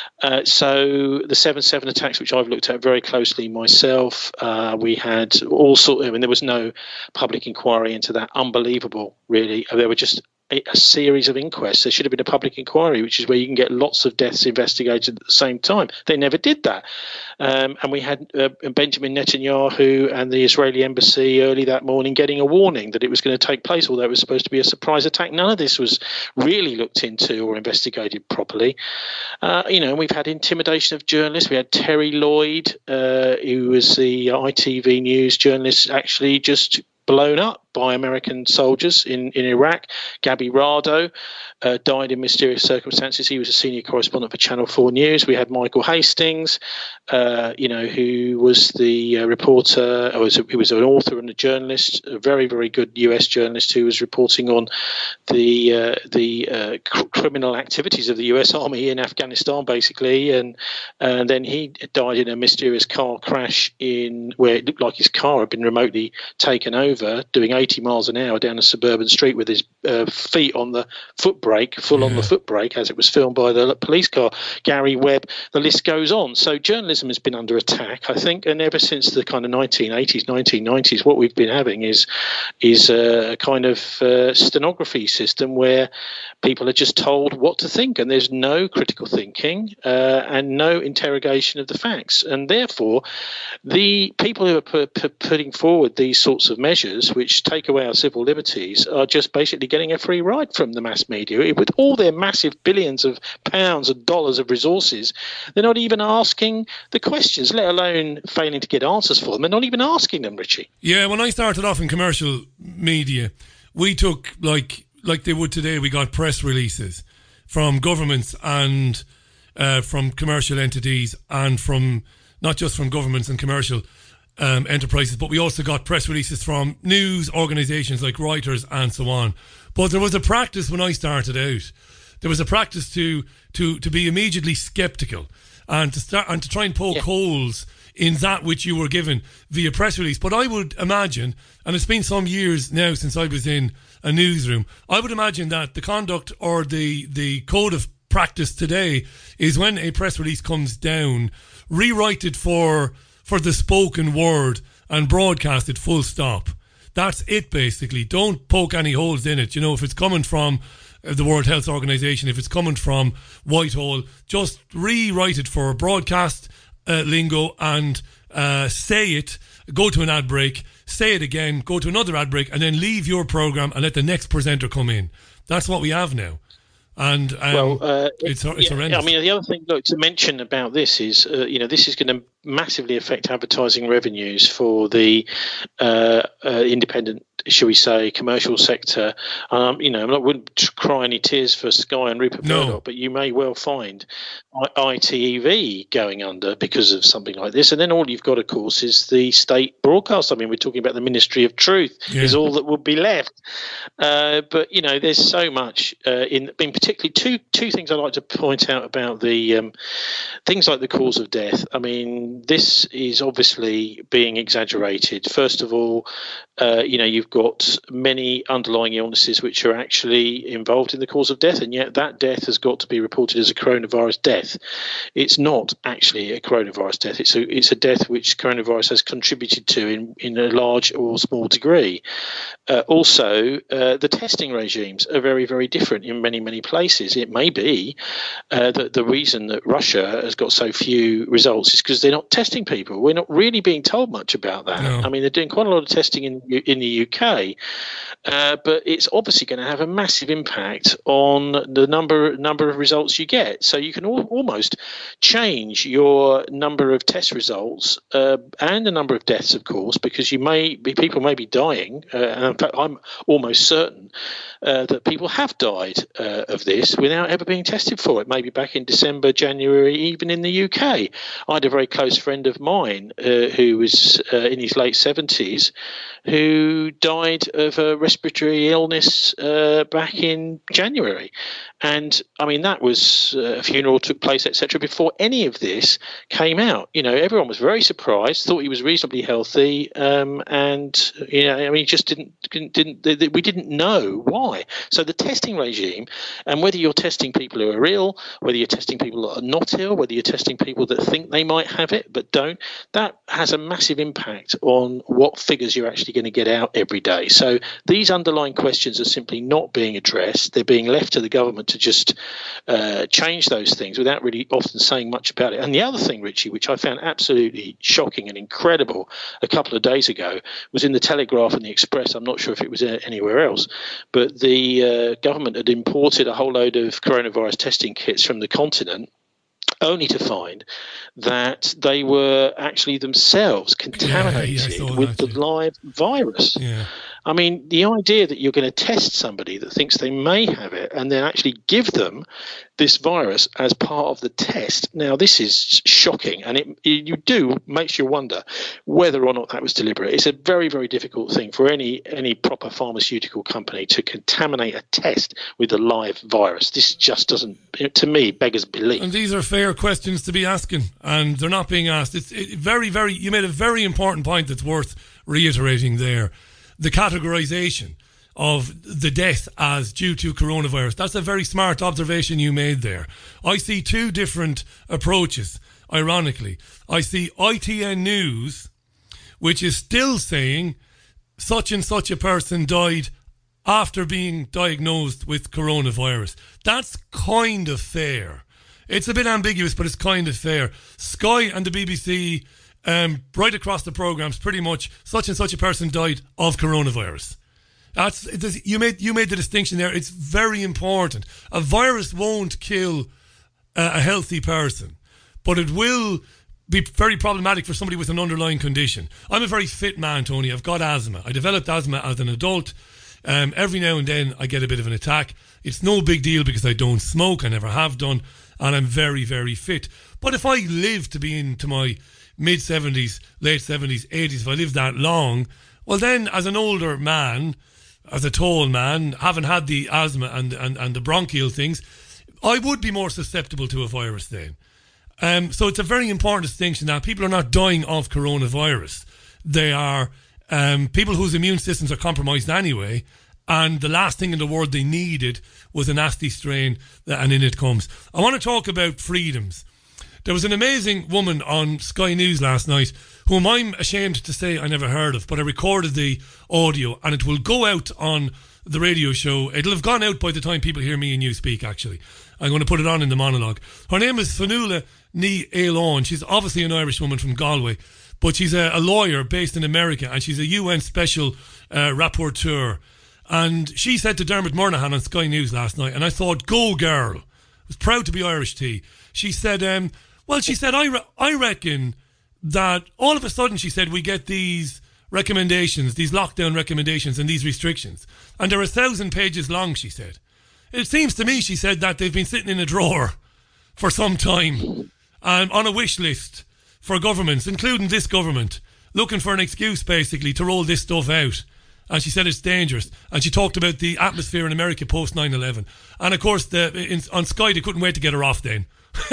So the 7/7 attacks, which I've looked at very closely myself, we had all sorts. I mean, there was no public inquiry into that. Unbelievable, really. There were just a series of inquests. There should have been a public inquiry, which is where you can get lots of deaths investigated at the same time. They never did that. And we had Benjamin Netanyahu and the Israeli embassy early that morning getting a warning that it was going to take place, although it was supposed to be a surprise attack. None of this was really looked into or investigated properly. And we've had intimidation of journalists. We had Terry Lloyd, who was the ITV News journalist, actually just blown up by American soldiers in Iraq. Gabby Rado died in mysterious circumstances. He was a senior correspondent for Channel 4 News. We had Michael Hastings, who was the reporter, he was an author and a journalist, a very, very good US journalist who was reporting on the criminal activities of the US Army in Afghanistan, basically. And then he died in a mysterious car crash where it looked like his car had been remotely taken over, doing 80 miles an hour down a suburban street with his feet on the foot brake, on the foot brake, as it was filmed by the police car. Gary Webb, the list goes on. So journalism has been under attack, I think, and ever since the kind of 1980s, 1990s, what we've been having is a kind of stenography system where people are just told what to think, and there's no critical thinking and no interrogation of the facts. And therefore, the people who are putting forward these sorts of measures, which take away our civil liberties, are just basically getting a free ride from the mass media. With all their massive billions of pounds and dollars of resources, they're not even asking the questions, let alone failing to get answers for them. They're not even asking them, Richie. Yeah, when I started off in commercial media, we took, like they would today, we got press releases from governments and from commercial entities, and from not just from governments and commercial enterprises, but we also got press releases from news organisations like Reuters and so on. But there was a practice when I started out. There was a practice to be immediately sceptical and to try and poke holes in that which you were given via press release. But I would imagine, and it's been some years now since I was in a newsroom, I would imagine that the conduct or the code of practice today is when a press release comes down, rewrite it for the spoken word and broadcast it full stop. That's it, basically. Don't poke any holes in it. If it's coming from the World Health Organization, if it's coming from Whitehall, just rewrite it for broadcast lingo and say it, go to an ad break, say it again, go to another ad break, and then leave your program and let the next presenter come in. That's what we have now. And it's horrendous. I mean, the other thing, to mention about this is, this is going to massively affect advertising revenues for the independent, shall we say, commercial sector. I wouldn't cry any tears for Sky and Rupert Murdoch, but you may well find ITV going under because of something like this. And then all you've got, of course, is the state broadcast. I mean, we're talking about the Ministry of Truth is all that would be left. But there's so much in particularly two things I'd like to point out about the things like the cause of death. I mean, this is obviously being exaggerated. First of all, you've got many underlying illnesses which are actually involved in the cause of death, and yet that death has got to be reported as a coronavirus death. It's not actually a coronavirus death. It's a death which coronavirus has contributed to in a large or small degree. Also, the testing regimes are very, very different in many, many places. It may be that the reason that Russia has got so few results is because they're not testing people. We're not really being told much about that. No. I mean, they're doing quite a lot of testing in the UK, but it's obviously going to have a massive impact on the number of results you get. So you can almost change your number of test results and the number of deaths, of course, because people may be dying. And in fact, I'm almost certain that people have died of this without ever being tested for it. Maybe back in December, January, even in the UK. I had a very close friend of mine who was in his late 70s who died of a respiratory illness back in January. And, I mean, that was a funeral took place, etc., before any of this came out. Everyone was very surprised, thought he was reasonably healthy, and, just we didn't know why. So the testing regime, and whether you're testing people who are ill, whether you're testing people that are not ill, whether you're testing people that think they might have it but don't, that has a massive impact on what figures you're actually going to get out every every day. So these underlying questions are simply not being addressed. They're being left to the government to just change those things without really often saying much about it. And the other thing, Richie, which I found absolutely shocking and incredible a couple of days ago, was in the Telegraph and the Express. I'm not sure if it was anywhere else, but the government had imported a whole load of coronavirus testing kits from the continent, only to find that they were actually themselves contaminated with the live virus. Yeah. I mean, the idea that you're going to test somebody that thinks they may have it and then actually give them this virus as part of the test. Now, this is shocking, and it makes you wonder whether or not that was deliberate. It's a very, very difficult thing for any proper pharmaceutical company to contaminate a test with a live virus. This just doesn't, to me, beggars belief. And these are fair questions to be asking, and they're not being asked. You made a very important point that's worth reiterating there. The categorization of the death as due to coronavirus. That's a very smart observation you made there. I see two different approaches, ironically. I see ITN News, which is still saying such and such a person died after being diagnosed with coronavirus. That's kind of fair. It's a bit ambiguous, but it's kind of fair. Sky and the BBC, right across the programmes, pretty much such and such a person died of coronavirus. You made the distinction there. It's very important. A virus won't kill a healthy person, but it will be very problematic for somebody with an underlying condition. I'm a very fit man, Tony. I've got asthma. I developed asthma as an adult. Every now and then I get a bit of an attack. It's no big deal because I don't smoke. I never have done. And I'm very, very fit. But if I live to be into my mid-70s, late 70s, 80s, if I live that long, well then, as an older man, as a tall man, having had the asthma and the bronchial things, I would be more susceptible to a virus then. So it's a very important distinction that people are not dying of coronavirus. They are people whose immune systems are compromised anyway, and the last thing in the world they needed was a nasty strain, and in it comes. I want to talk about freedoms. There was an amazing woman on Sky News last night whom I'm ashamed to say I never heard of, but I recorded the audio and it will go out on the radio show. It'll have gone out by the time people hear me and you speak, actually. I'm going to put it on in the monologue. Her name is Fionnuala Ní Ealaun. She's obviously an Irish woman from Galway, but she's a lawyer based in America, and she's a UN special rapporteur. And she said to Dermot Murnaghan on Sky News last night, and I thought, go girl. I was proud to be Irish tea. She said, I reckon that all of a sudden, she said, we get these recommendations, these lockdown recommendations and these restrictions. And they're 1,000 pages long, she said. It seems to me, she said, that they've been sitting in a drawer for some time on a wish list for governments, including this government, looking for an excuse, basically, to roll this stuff out. And she said it's dangerous. And she talked about the atmosphere in America post 9/11. And of course, on Sky, they couldn't wait to get her off then.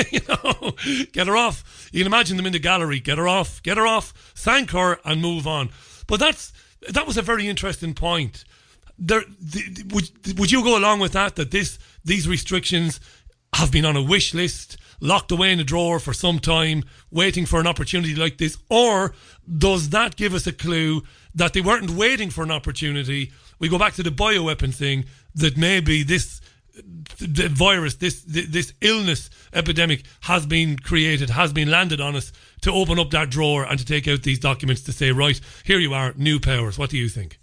Get her off. You can imagine them in the gallery. Get her off, thank her and move on. But that was a very interesting point. Would you go along with that these restrictions have been on a wish list, locked away in a drawer for some time, waiting for an opportunity like this? Or does that give us a clue that they weren't waiting for an opportunity? We go back to the bioweapon thing, that maybe the virus, this illness epidemic has been created, has been landed on us to open up that drawer and to take out these documents to say, right, here you are, new powers. What do you think?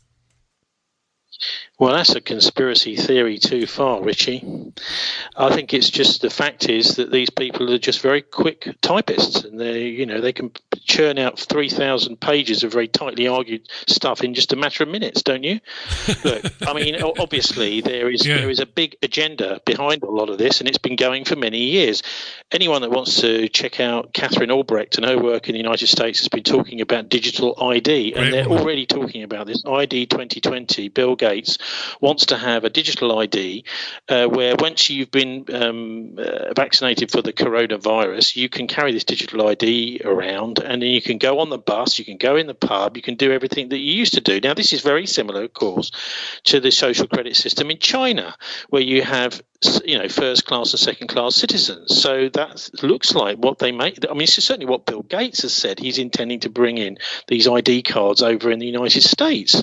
Well, that's a conspiracy theory too far, Richie. I think it's just, the fact is that these people are just very quick typists, and they can churn out 3,000 pages of very tightly argued stuff in just a matter of minutes, don't you? Look, I mean, obviously there is a big agenda behind a lot of this, and it's been going for many years. Anyone that wants to check out Catherine Albrecht and her work in the United States has been talking about digital ID, and they're already talking about this ID 2020. Bill Gates wants to have a digital ID where once you've been vaccinated for the coronavirus, you can carry this digital ID around, and then you can go on the bus, you can go in the pub, you can do everything that you used to do. Now, this is very similar, of course, to the social credit system in China, where you have first class and second class citizens. So that looks like what they make. I mean, it's certainly what Bill Gates has said. He's intending to bring in these ID cards over in the United States.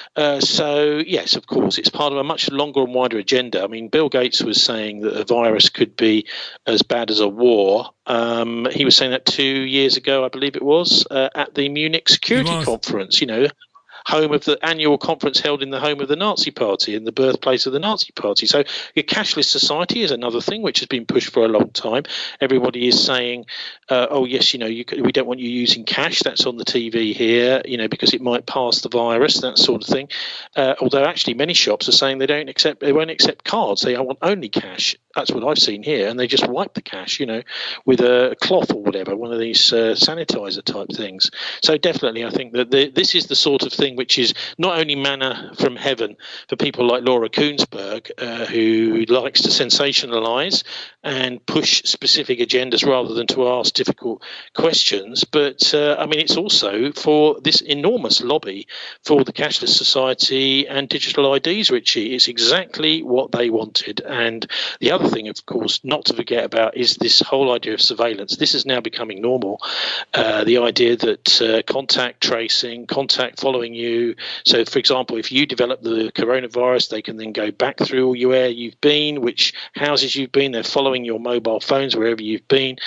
So yes, of course, it's part of a much longer and wider agenda. I mean, Bill Gates was saying that a virus could be as bad as a war. He was saying that 2 years ago, I believe it was, at the Munich Security Conference, home of the annual conference held in the home of the Nazi Party and the birthplace of the Nazi Party. So your cashless society is another thing which has been pushed for a long time. Everybody is saying, oh, yes, we don't want you using cash. That's on the TV here, because it might pass the virus, that sort of thing. Although actually many shops are saying they won't accept cards. They want only cash. That's what I've seen here. And they just wipe the cash, with a cloth or whatever, one of these sanitizer type things. So definitely I think that this is the sort of thing which is not only manna from heaven for people like Laura Koonsberg, who likes to sensationalise and push specific agendas rather than to ask difficult questions, but it's also for this enormous lobby for the cashless society and digital IDs, Richie. It's exactly what they wanted. And the other thing, of course, not to forget about is this whole idea of surveillance. This is now becoming normal. The idea that contact tracing, contact following you. So, for example, if you develop the coronavirus, they can then go back through where you've been, which houses you've been. They're following your mobile phones wherever you've been,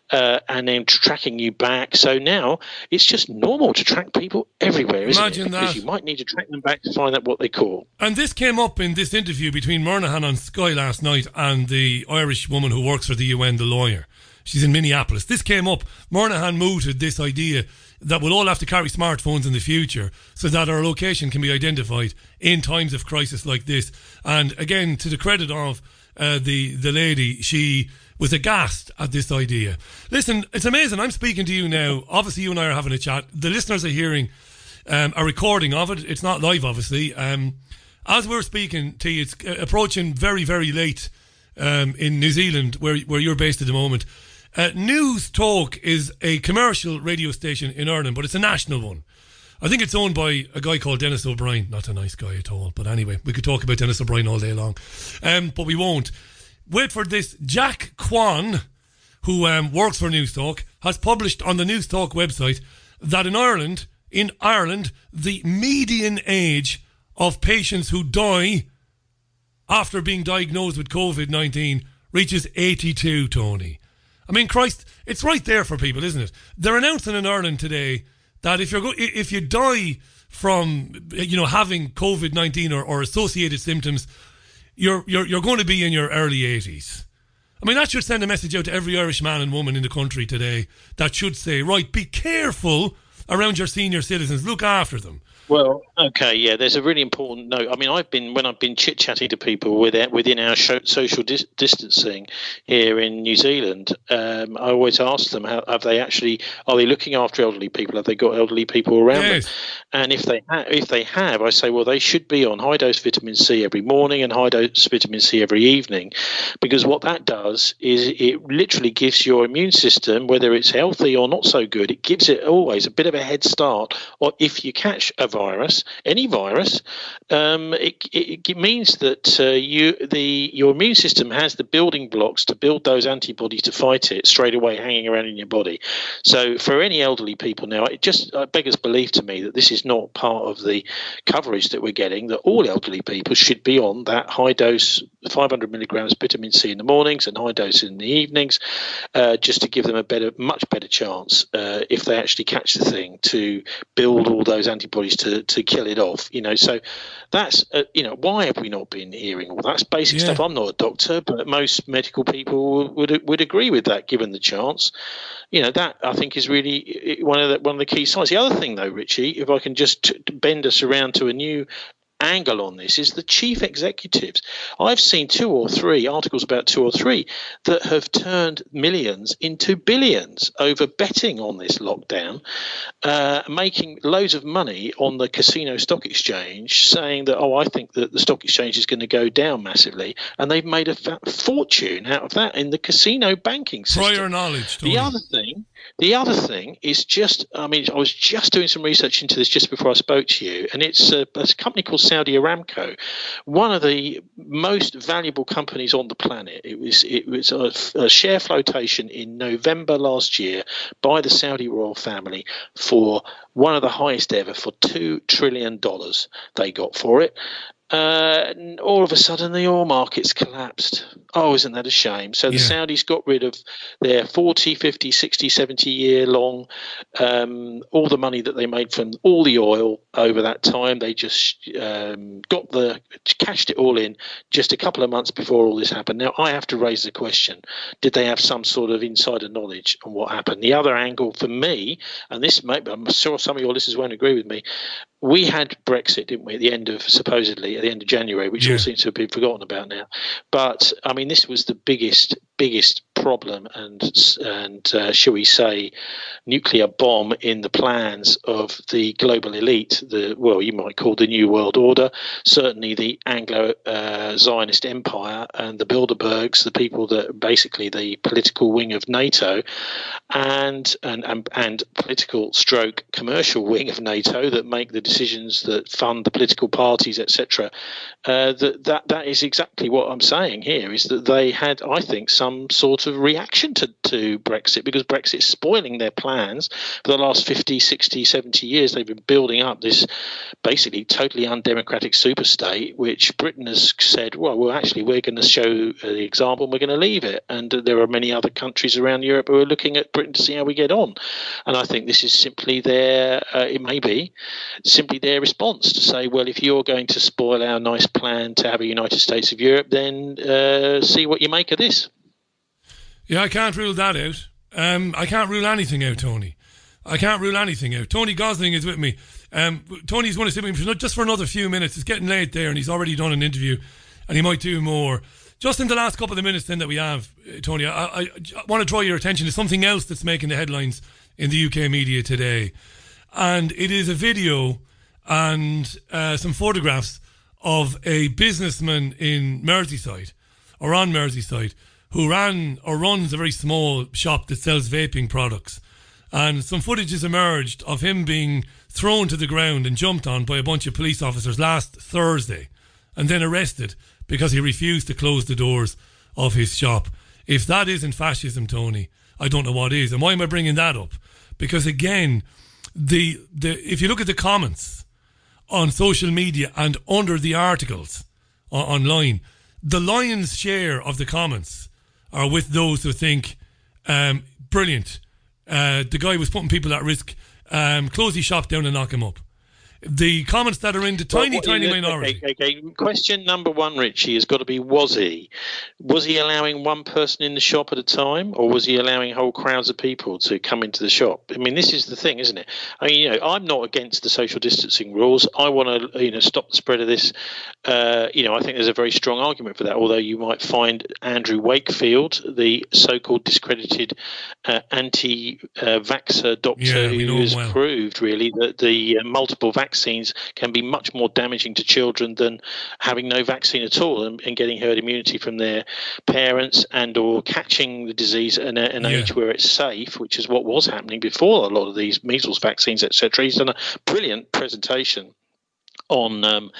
and then tracking you back. So now it's just normal to track people everywhere, isn't it? Because you might need to track them back to find out what they call. And this came up in this interview between Murnaghan on Sky last night and the Irish woman who works for the UN, the lawyer. She's in Minneapolis. This came up. Murnaghan mooted this idea that we'll all have to carry smartphones in the future so that our location can be identified in times of crisis like this. And again, to the credit of the lady, she was aghast at this idea. Listen, it's amazing. I'm speaking to you now. Obviously, you and I are having a chat. The listeners are hearing a recording of it. It's not live, obviously. As we're speaking to you, it's approaching very, very late in New Zealand, where you're based at the moment. News Talk is a commercial radio station in Ireland, but it's a national one. I think it's owned by a guy called Dennis O'Brien. Not a nice guy at all, but anyway, we could talk about Dennis O'Brien all day long. But we won't. Wait for this. Jack Kwan, who works for News Talk, has published on the News Talk website that in Ireland, the median age of patients who die after being diagnosed with COVID-19 reaches 82, Tony. I mean, Christ, it's right there for people, isn't it? They're announcing in Ireland today that if you die from having COVID-19 or associated symptoms, you're going to be in your early 80s. I mean, that should send a message out to every Irish man and woman in the country today that should say, right, be careful around your senior citizens, look after them. Well, okay, yeah, there's a really important note. I mean, when I've been chit-chatting to people within our social distancing here in New Zealand, I always ask them, are they looking after elderly people? Have they got elderly people around them? And if they have, I say, well, they should be on high-dose vitamin C every morning and high-dose vitamin C every evening, because what that does is it literally gives your immune system, whether it's healthy or not so good, it gives it always a bit of a head start. Or if you catch a virus, any virus, it means that your immune system has the building blocks to build those antibodies to fight it straight away, hanging around in your body. So for any elderly people now, it just beggars belief to me that this is not part of the coverage that we're getting, that all elderly people should be on that high dose 500 milligrams vitamin C in the mornings and high dose in the evenings, just to give them a much better chance if they actually catch the thing to build all those antibodies to kill it off. So that's why have we not been hearing all that's basic stuff? I'm not a doctor, but most medical people would agree with that, given the chance. That I think is really one of the key signs. The other thing, though, Richie, if I can just bend us around to a new angle on this, is the chief executives. I've seen two or three that have turned millions into billions over betting on this lockdown, making loads of money on the casino stock exchange, saying that, I think that the stock exchange is going to go down massively, and they've made a fortune out of that in the casino banking system. Prior knowledge, Tony. The other thing, The other thing is I was just doing some research into this just before I spoke to you, and it's a company called Saudi Aramco, one of the most valuable companies on the planet. It was a share flotation in November last year by the Saudi royal family for one of the highest ever, for $2 trillion they got for it. And all of a sudden the oil markets collapsed. Oh, isn't that a shame? So the Saudis got rid of their 40, 50, 60, 70-year long, all the money that they made from all the oil over that time. They just cashed it all in just a couple of months before all this happened. Now, I have to raise the question, did they have some sort of insider knowledge on what happened? The other angle for me, and I'm sure some of your listeners won't agree with me, we had Brexit, didn't we, supposedly at the end of January, which all seems to have been forgotten about now. But, I mean, this was the biggest problem and shall we say, nuclear bomb in the plans of the global elite, you might call the New World Order, certainly the Anglo-Zionist Empire and the Bilderbergs, the people that basically the political wing of NATO and political stroke commercial wing of NATO that make the decisions that fund the political parties, etc. That is exactly what I'm saying here, is that they had, I think, some sort of reaction to Brexit, because Brexit is spoiling their plans. For the last 50, 60, 70 years, they've been building up this basically totally undemocratic superstate, which Britain has said, well, actually, we're going to show the example and we're going to leave it. And there are many other countries around Europe who are looking at Britain to see how we get on. And I think this is simply it may be simply their response to say, well, if you're going to spoil our nice plan to have a United States of Europe, then see what you make of this. Yeah, I can't rule that out. I can't rule anything out, Tony. I can't rule anything out. Tony Gosling is with me. Tony's going to sit with me just for another few minutes. It's getting late there, and he's already done an interview, and he might do more. Just in the last couple of minutes then that we have, Tony, I want to draw your attention to something else that's making the headlines in the UK media today. And it is a video and some photographs of a businessman in Merseyside, or on Merseyside, who runs a very small shop that sells vaping products. And some footage has emerged of him being thrown to the ground and jumped on by a bunch of police officers last Thursday, and then arrested because he refused to close the doors of his shop. If that isn't fascism, Tony, I don't know what is. And why am I bringing that up? Because again, if you look at the comments on social media and under the articles online, the lion's share of the comments are with those who think, brilliant, the guy was putting people at risk, close his shop down and knock him up. The comments that are in the tiny minority. Okay. Question number one, Richie, has got to be, was he allowing one person in the shop at a time, or was he allowing whole crowds of people to come into the shop? I mean, this is the thing, isn't it? I mean, I'm not against the social distancing rules. I want to, stop the spread of this. I think there's a very strong argument for that, although you might find Andrew Wakefield, the so-called discredited anti-vaxxer doctor who has proved, really, that the multiple vaccines can be much more damaging to children than having no vaccine at all, and getting herd immunity from their parents and or catching the disease at an age where it's safe, which is what was happening before a lot of these measles vaccines, etc. He's done a brilliant presentation on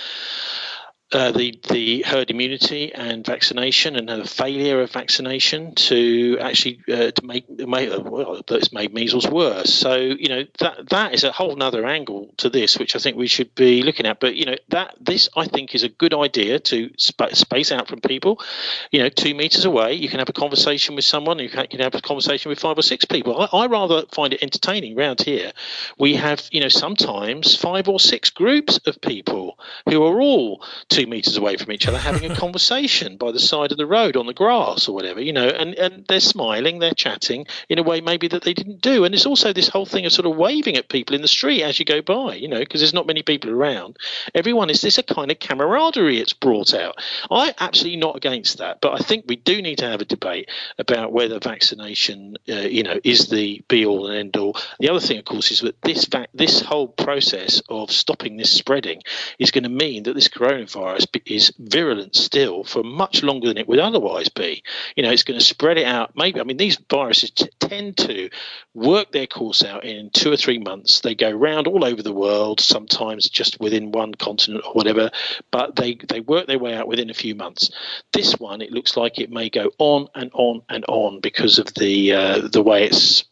the herd immunity and vaccination, and the failure of vaccination to actually that's made measles worse. So that is a whole nother angle to this, which I think we should be looking at. But this I think is a good idea to space out from people. 2 meters away, you can have a conversation with someone. You can have a conversation with 5 or 6 people. I rather find it entertaining. Round here, we have sometimes 5 or 6 groups of people who are all 2 meters away from each other having a conversation by the side of the road on the grass or whatever, and they're smiling, they're chatting in a way maybe that they didn't do. And it's also this whole thing of sort of waving at people in the street as you go by, because there's not many people around. Is this a kind of camaraderie it's brought out? I'm absolutely not against that, but I think we do need to have a debate about whether vaccination is the be all and end all. The other thing, of course, is that this whole process of stopping this spreading is going to mean that this coronavirus virus is virulent still for much longer than it would otherwise be. It's going to spread it out. These viruses tend to work their course out in 2 or 3 months. They go round all over the world, sometimes just within one continent or whatever, but they work their way out within a few months. This one, it looks like it may go on and on and on because of the way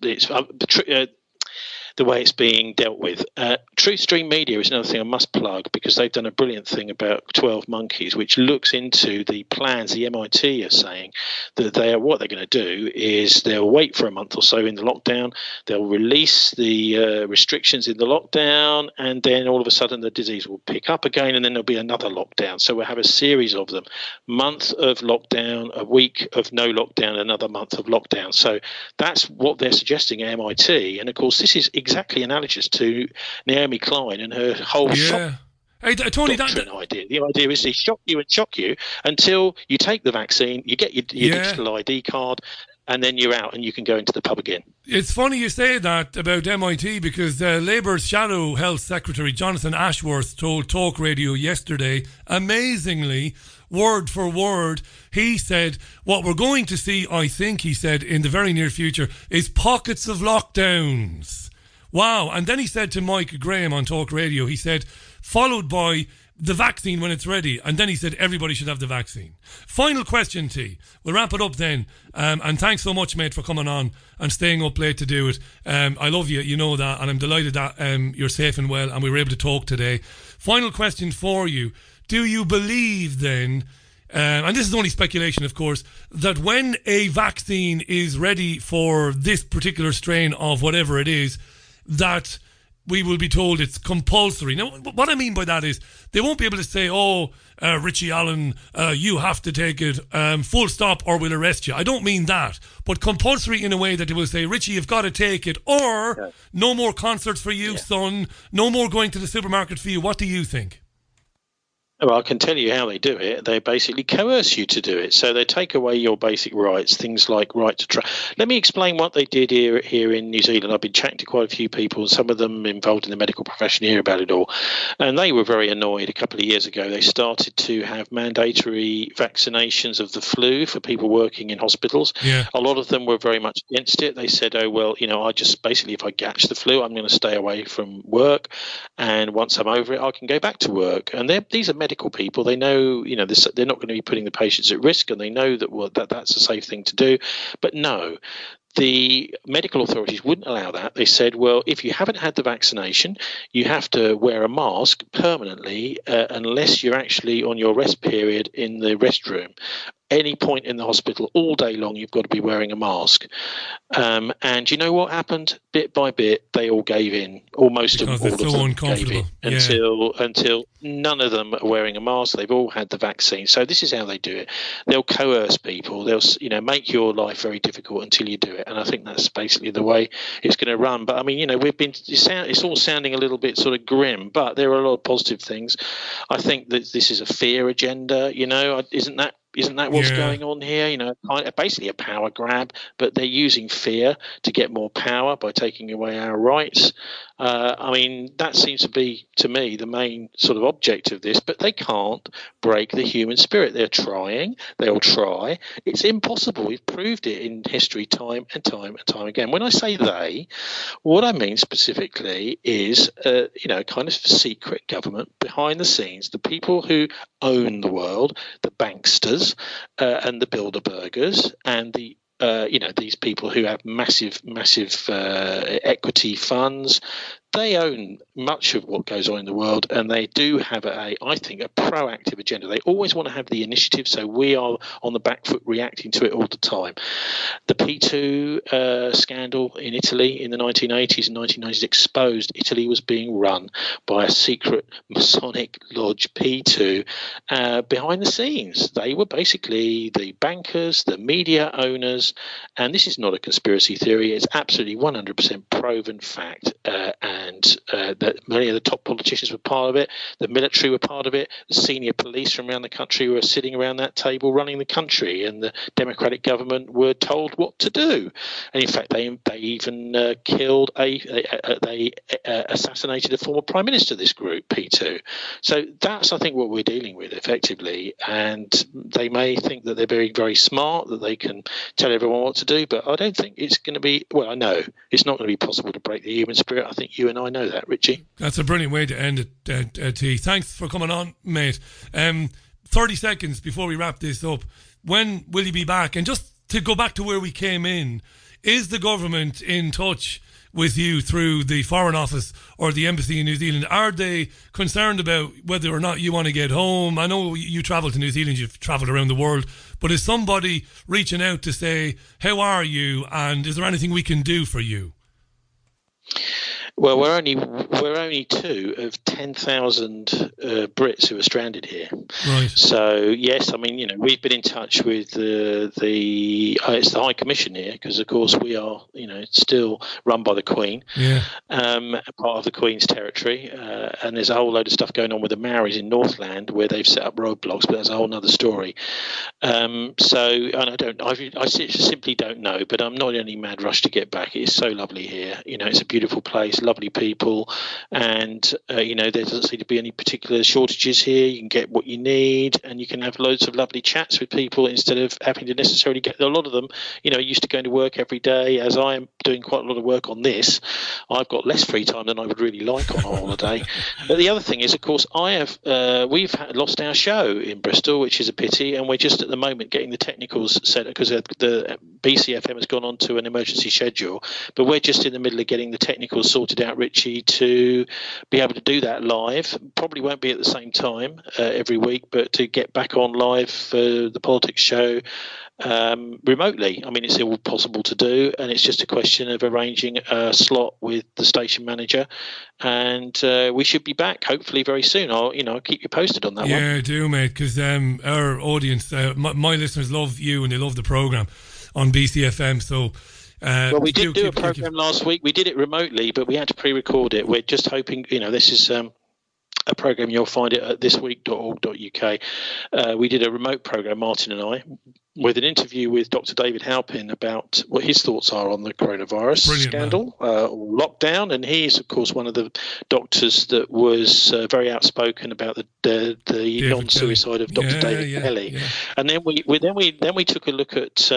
the way it's being dealt with. Truthstream Media is another thing I must plug, because they've done a brilliant thing about 12 Monkeys, which looks into the plans the MIT are saying that what they're going to do is they'll wait for a month or so in the lockdown, they'll release the restrictions in the lockdown, and then all of a sudden the disease will pick up again, and then there'll be another lockdown. So we'll have a series of them. Month of lockdown, a week of no lockdown, another month of lockdown. So that's what they're suggesting at MIT. And of course, this is exactly analogous to Naomi Klein and her whole shock Tony, doctrine idea. The idea is to shock you until you take the vaccine, you get your digital ID card, and then you're out and you can go into the pub again. It's funny you say that about MIT, because Labour's Shadow Health Secretary Jonathan Ashworth told Talk Radio yesterday, amazingly, word for word, he said, what we're going to see, I think he said, in the very near future is pockets of lockdowns. Wow. And then he said to Mike Graham on Talk Radio, he said, followed by the vaccine when it's ready. And then he said everybody should have the vaccine. Final question, T. We'll wrap it up then. And thanks so much, mate, for coming on and staying up late to do it. I love you, you know that, and I'm delighted that you're safe and well and we were able to talk today. Final question for you. Do you believe then, and this is only speculation, of course, that when a vaccine is ready for this particular strain of whatever it is, that we will be told it's compulsory? Now, what I mean by that is they won't be able to say, Richie Allen, you have to take it, full stop, or we'll arrest you. I don't mean that, but compulsory in a way that they will say, Richie, you've got to take it, or no more concerts for you, son, no more going to the supermarket for you. What do you think? Well, I can tell you how they do it. They basically coerce you to do it. So they take away your basic rights, things like right to travel. Let me explain what they did here in New Zealand. I've been chatting to quite a few people, some of them involved in the medical profession, here about it all. And they were very annoyed a couple of years ago. They started to have mandatory vaccinations of the flu for people working in hospitals. Yeah. A lot of them were very much against it. They said, I just basically, if I catch the flu, I'm going to stay away from work. And once I'm over it, I can go back to work. And these are medical people. They know, they're not going to be putting the patients at risk, and they know that that's a safe thing to do. But no, the medical authorities wouldn't allow that. They said, well, if you haven't had the vaccination, you have to wear a mask permanently unless you're actually on your rest period in the restroom. Any point in the hospital all day long, you've got to be wearing a mask. And you know what happened? Bit by bit, they all gave in. Almost all of them gave in until none of them are wearing a mask. They've all had the vaccine. So this is how they do it. They'll coerce people. They'll make your life very difficult until you do it. And I think that's basically the way it's going to run. But I mean, it's all sounding a little bit sort of grim, but there are a lot of positive things. I think that this is a fear agenda. Isn't that what's going on here? Basically a power grab, but they're using fear to get more power by taking away our rights. That seems to be, to me, the main sort of object of this, but they can't break the human spirit. They're trying. They'll try. It's impossible. We've proved it in history time and time and time again. When I say they, what I mean specifically is, kind of secret government behind the scenes, the people who own the world, the banksters and the Bilderbergers and the these people who have massive equity funds. They own much of what goes on in the world, and they do have I think, a proactive agenda. They always want to have the initiative, so we are on the back foot reacting to it all the time. The P2 scandal in Italy in the 1980s and 1990s exposed Italy was being run by a secret Masonic lodge, P2, behind the scenes. They were basically the bankers, the media owners, and this is not a conspiracy theory. It's absolutely 100% proven fact, and and that many of the top politicians were part of it. The military were part of it. The senior police from around the country were sitting around that table running the country, and the Democratic government were told what to do. And in fact, they even killed they assassinated a former prime minister of this group, P2. So that's, I think, what we're dealing with effectively. And they may think that they're very, very smart, that they can tell everyone what to do, but I don't think it's going to be, well, I know it's not going to be possible to break the human spirit. I think you and I know that, Richie. That's a brilliant way to end it, T. Thanks for coming on, mate. 30 seconds before we wrap this up. When will you be back? And just to go back to where we came in, is the government in touch with you through the Foreign Office or the Embassy in New Zealand? Are they concerned about whether or not you want to get home? I know you travel to New Zealand, you've travelled around the world, but is somebody reaching out to say, how are you, and is there anything we can do for you? Well, we're only 2 of 10,000 Brits who are stranded here. Right. So yes, I mean, we've been in touch with it's the High Commission here, because of course we are, still run by the Queen, part of the Queen's territory, and there's a whole load of stuff going on with the Maoris in Northland where they've set up roadblocks, but that's a whole other story. And I simply don't know, but I'm not in any mad rush to get back. It's so lovely here. It's a beautiful place. Lovely people, and there doesn't seem to be any particular shortages here. You can get what you need, and you can have loads of lovely chats with people instead of having to necessarily get a lot of them. Used to going to work every day. As I am doing quite a lot of work on this, I've got less free time than I would really like on a holiday. But the other thing is, of course, we've lost our show in Bristol, which is a pity, and we're just at the moment getting the technicals set because the BCFM has gone on to an emergency schedule, but we're just in the middle of getting the technicals sorted out, Richie, to be able to do that live. Probably won't be at the same time every week, but to get back on live for the politics show remotely. I mean, it's all possible to do, and it's just a question of arranging a slot with the station manager, and we should be back hopefully very soon. I'll keep you posted on that one. Yeah, do, mate, because our audience, my listeners love you and they love the programme on BCFM, so well, we did do a program last week. We did it remotely, but we had to pre-record it. We're just hoping, this is a program you'll find it at thisweek.org.uk. We did a remote program, Martin and I, with an interview with Dr. David Halpin about what his thoughts are on the coronavirus scandal or lockdown. And he is, of course, one of the doctors that was very outspoken about the non-suicide of Dr. David Kelly. Yeah. And then we took a look at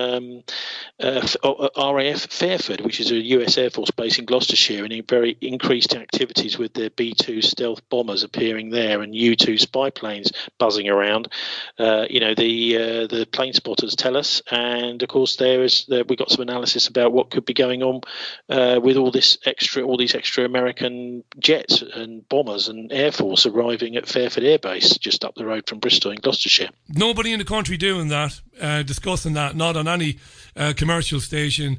RAF Fairford, which is a US Air Force base in Gloucestershire, and very increased activities with their B-2 stealth bombers appearing there and U-2 spy planes buzzing around. The plane spotters tell us, and of course we got some analysis about what could be going on with all these extra American jets and bombers and Air Force arriving at Fairford Air Base just up the road from Bristol in Gloucestershire. Nobody in the country doing that, discussing that, not on any commercial station,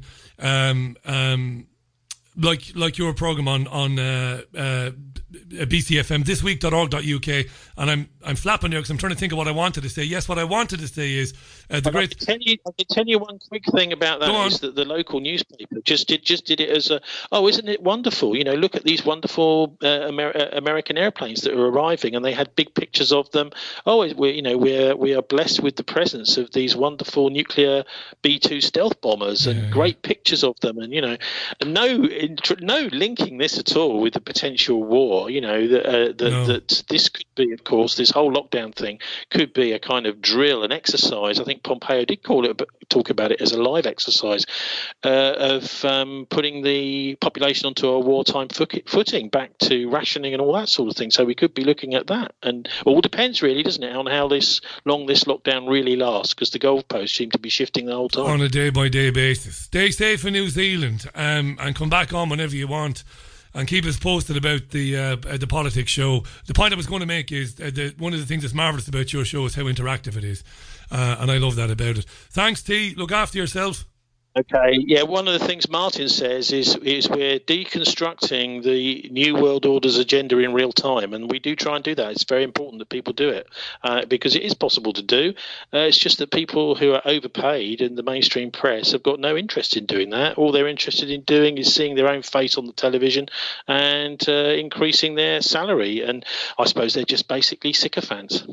like your programme on BCFM, thisweek.org.uk, and I'm flapping there because I'm trying to think of what I wanted to say. Yes, what I wanted to say is I can tell you one quick thing about that is that the local newspaper just did it as isn't it wonderful? Look at these wonderful American airplanes that are arriving, and they had big pictures of them. We are blessed with the presence of these wonderful nuclear B-2 stealth bombers and great pictures of them, and no linking this at all with the potential war. That this could be, of course, this whole lockdown thing could be a kind of drill, an exercise. I think Pompeo did talk about it as a live exercise of putting the population onto a wartime footing, back to rationing and all that sort of thing. So we could be looking at that, and it all depends, really, doesn't it, on how long this lockdown really lasts, because the goalposts seem to be shifting the whole time on a day-by-day basis. Stay safe in New Zealand, and come back on whenever you want. And keep us posted about the politics show. The point I was going to make is one of the things that's marvellous about your show is how interactive it is. And I love that about it. Thanks, T. Look after yourself. Okay, yeah, one of the things Martin says is we're deconstructing the New World Order's agenda in real time, and we do try and do that. It's very important that people do it because it is possible to do. It's just that people who are overpaid in the mainstream press have got no interest in doing that. All they're interested in doing is seeing their own face on the television and increasing their salary, and I suppose they're just basically sycophants.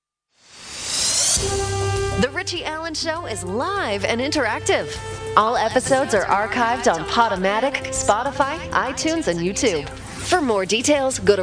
The Richie Allen Show is live and interactive. All episodes are archived on Podomatic, Spotify, iTunes, and YouTube. For more details, go to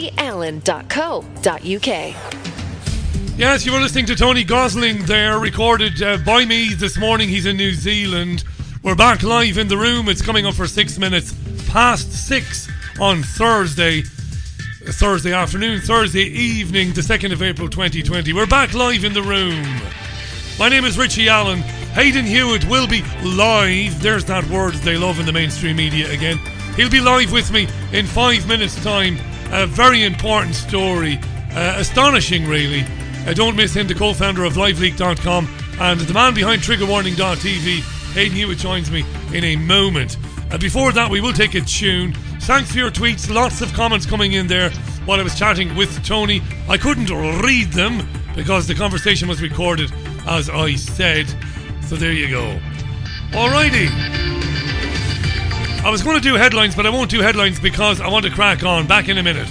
richieallen.co.uk. Yes, you were listening to Tony Gosling there, recorded by me this morning. He's in New Zealand. We're back live in the room. It's coming up for 6 minutes past 6 on Thursday afternoon, Thursday evening, the 2nd of April 2020. We're back live in the room. My name is Richie Allen. Hayden Hewitt will be live. There's that word they love in the mainstream media again. He'll be live with me in 5 minutes' time. A very important story. Astonishing, really. Don't miss him, the co-founder of LiveLeak.com and the man behind TriggerWarning.tv. Hayden Hewitt joins me in a moment. Before that, we will take a tune. Thanks for your tweets. Lots of comments coming in there while I was chatting with Tony. I couldn't read them because the conversation was recorded, as I said. So there you go. Alrighty. I was going to do headlines, but I won't do headlines because I want to crack on. Back in a minute.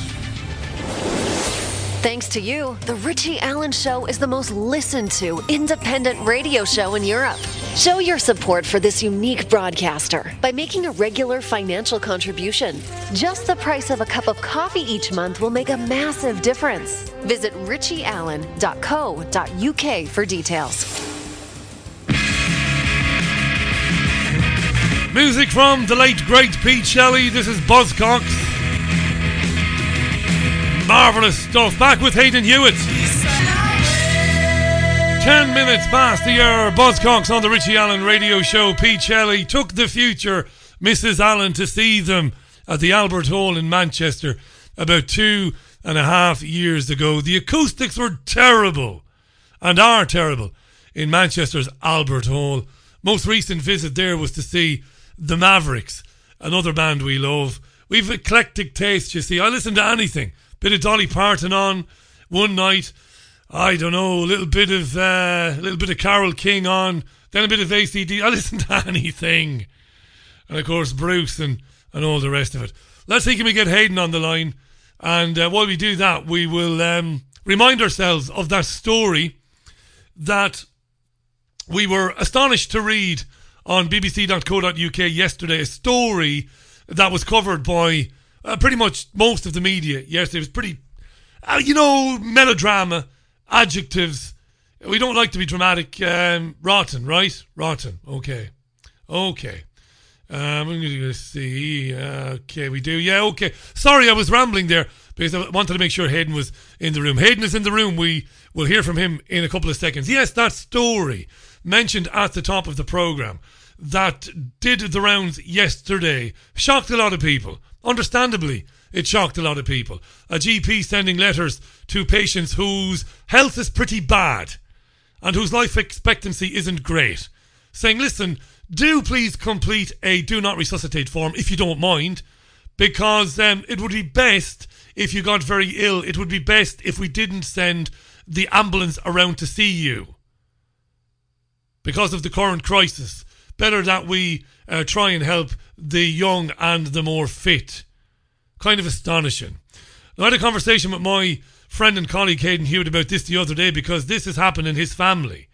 Thanks to you, The Richie Allen Show is the most listened to independent radio show in Europe. Show your support for this unique broadcaster by making a regular financial contribution. Just the price of a cup of coffee each month will make a massive difference. Visit richieallen.co.uk for details. Music from the late, great Pete Shelley. This is Buzzcocks. Marvellous stuff. Back with Hayden Hewitt. 10 minutes past the hour. Buzzcocks on the Richie Allen radio show. Pete Shelley took the future Mrs. Allen to see them at the Albert Hall in Manchester about 2.5 years ago. The acoustics were terrible and are terrible in Manchester's Albert Hall. Most recent visit there was to see the Mavericks, another band we love. We've eclectic taste, you see. I listen to anything. Bit of Dolly Parton on one night. I don't know, a little bit of Carole King on, then a bit of ACD. I listen to anything. And of course Bruce and all the rest of it. Let's see, can we get Hayden on the line? And while we do that, we will remind ourselves of that story that we were astonished to read on bbc.co.uk yesterday. A story that was covered by pretty much most of the media yesterday. It was pretty, melodrama, adjectives. We don't like to be dramatic. Rotten, right? Rotten. Okay. I'm going to see. Okay, we do. Yeah, okay. Sorry, I was rambling there because I wanted to make sure Hayden was in the room. Hayden is in the room. We will hear from him in a couple of seconds. Yes, that story mentioned at the top of the programme that did the rounds yesterday shocked a lot of people. Understandably, it shocked a lot of people. A GP sending letters to patients whose health is pretty bad and whose life expectancy isn't great, saying, listen, do please complete a do not resuscitate form if you don't mind, because it would be best if you got very ill. It would be best if we didn't send the ambulance around to see you because of the current crisis. Better that we try and help the young and the more fit. Kind of astonishing. I had a conversation with my friend and colleague Hayden Hewitt about this the other day because this has happened in his family.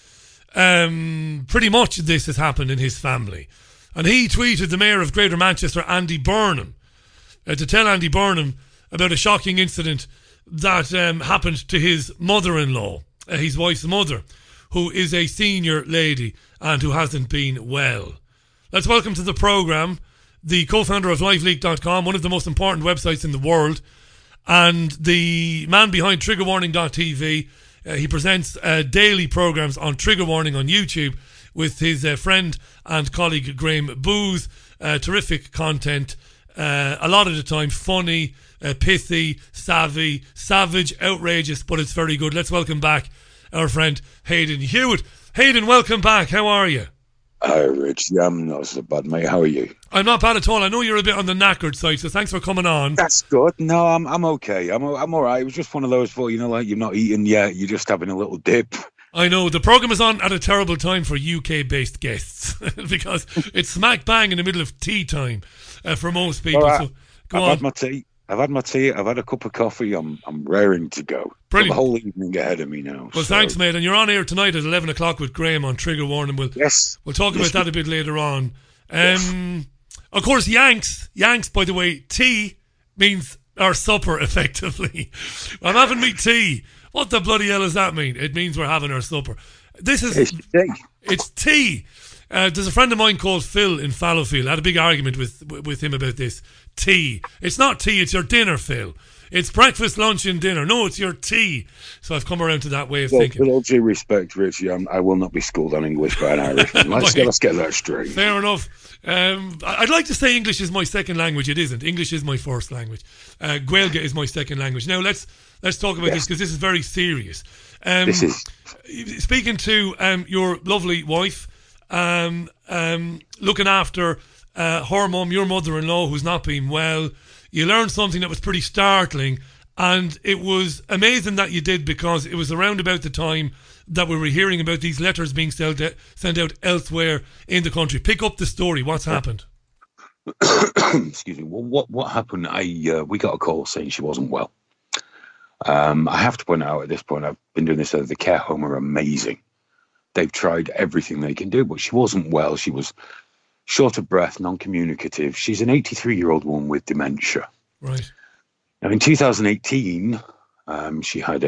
Pretty much this has happened in his family. And he tweeted the Mayor of Greater Manchester, Andy Burnham, to tell Andy Burnham about a shocking incident that happened to his mother-in-law, his wife's mother, who is a senior lady and who hasn't been well. Let's welcome to the programme the co-founder of LiveLeak.com, one of the most important websites in the world, and the man behind TriggerWarning.tv. He presents daily programmes on Trigger Warning on YouTube with his friend and colleague Graham Booth. Terrific content, a lot of the time funny, pithy, savvy, savage, outrageous, but it's very good. Let's welcome back our friend Hayden Hewitt. Hayden, welcome back. How are you? Hi, Rich. Yeah, I'm not so bad, mate. How are you? I'm not bad at all. I know you're a bit on the knackered side, so thanks for coming on. That's good. No, I'm okay. I'm all right. It was just one of those, like you're not eating yet. You're just having a little dip. I know the program is on at a terrible time for UK-based guests because it's smack bang in the middle of tea time for most people. Right. So go on. I've had my tea. I've had a cup of coffee. I'm raring to go. Brilliant. Got the whole evening ahead of me now. Well, thanks, mate. And you're on air tonight at 11 o'clock with Graham on Trigger Warning. We'll talk about that a bit later on. Of course, Yanks, by the way, tea means our supper, effectively. I'm having me tea. What the bloody hell does that mean? It means we're having our supper. It's tea. There's a friend of mine called Phil in Fallowfield. I had a big argument with him about this. Tea. It's not tea, it's your dinner, Phil. It's breakfast, lunch, and dinner. No, it's your tea. So I've come around to that way of thinking. With all due respect, Richie, I will not be schooled on English by an Irishman. Let's get that straight. Fair enough. I'd like to say English is my second language. It isn't. English is my first language. Gaeilge is my second language. Now let's talk about this because this is very serious. This is speaking to your lovely wife, looking after her mum, your mother-in-law, who's not been well. You learned something that was pretty startling, and it was amazing that you did because it was around about the time that we were hearing about these letters being sent out elsewhere in the country. Pick up the story. What's happened? Excuse me. Well, what happened? We got a call saying she wasn't well. I have to point out at this point, I've been doing this. The care home are amazing. They've tried everything they can do, but she wasn't well. She was short of breath, non-communicative. She's an 83-year-old woman with dementia. Right. Now, in 2018, she had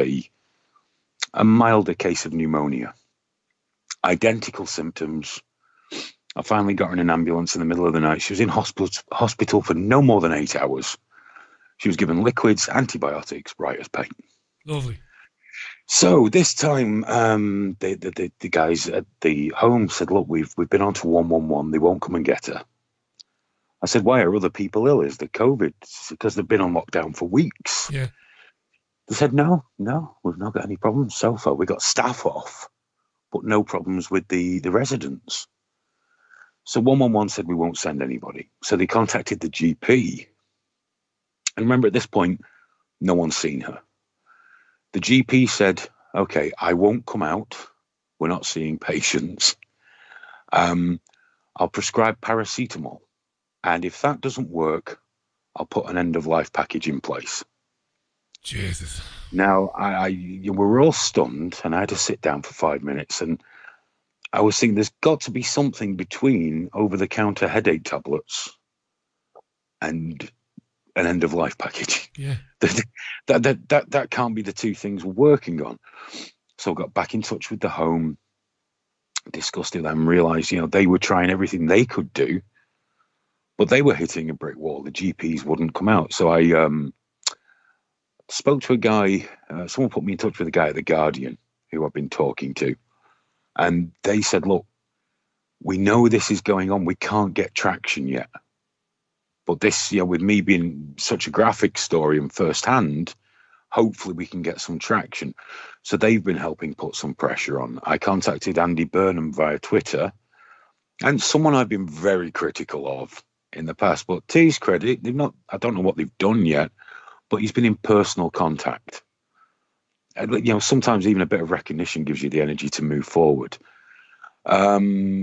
a milder case of pneumonia. Identical symptoms. I finally got her in an ambulance in the middle of the night. She was in hospital for no more than 8 hours. She was given liquids, antibiotics, bright as paint. Lovely. So this time, the guys at the home said, "Look, we've been on to 111. They won't come and get her." I said, "Why are other people ill? Is the COVID?" Because they've been on lockdown for weeks. Yeah. They said, "No, we've not got any problems so far. We got staff off, but no problems with the residents." So 111 said we won't send anybody. So they contacted the GP. And remember, at this point, no one's seen her. The GP said, "Okay, I won't come out. We're not seeing patients. I'll prescribe paracetamol. And if that doesn't work, I'll put an end-of-life package in place." Jesus. Now, we were all stunned, and I had to sit down for 5 minutes. And I was thinking there's got to be something between over-the-counter headache tablets and an end-of-life package. Yeah. That can't be the two things we're working on. So I got back in touch with the home, discussed it with them, realised, they were trying everything they could do, but they were hitting a brick wall. The GPs wouldn't come out. So I spoke to a guy, someone put me in touch with a guy at The Guardian who I've been talking to, and they said, "Look, we know this is going on. We can't get traction yet. But this, with me being such a graphic story and firsthand, hopefully we can get some traction." So they've been helping put some pressure on. I contacted Andy Burnham via Twitter, and someone I've been very critical of in the past. But to his credit, I don't know what they've done yet, but he's been in personal contact. Sometimes even a bit of recognition gives you the energy to move forward. How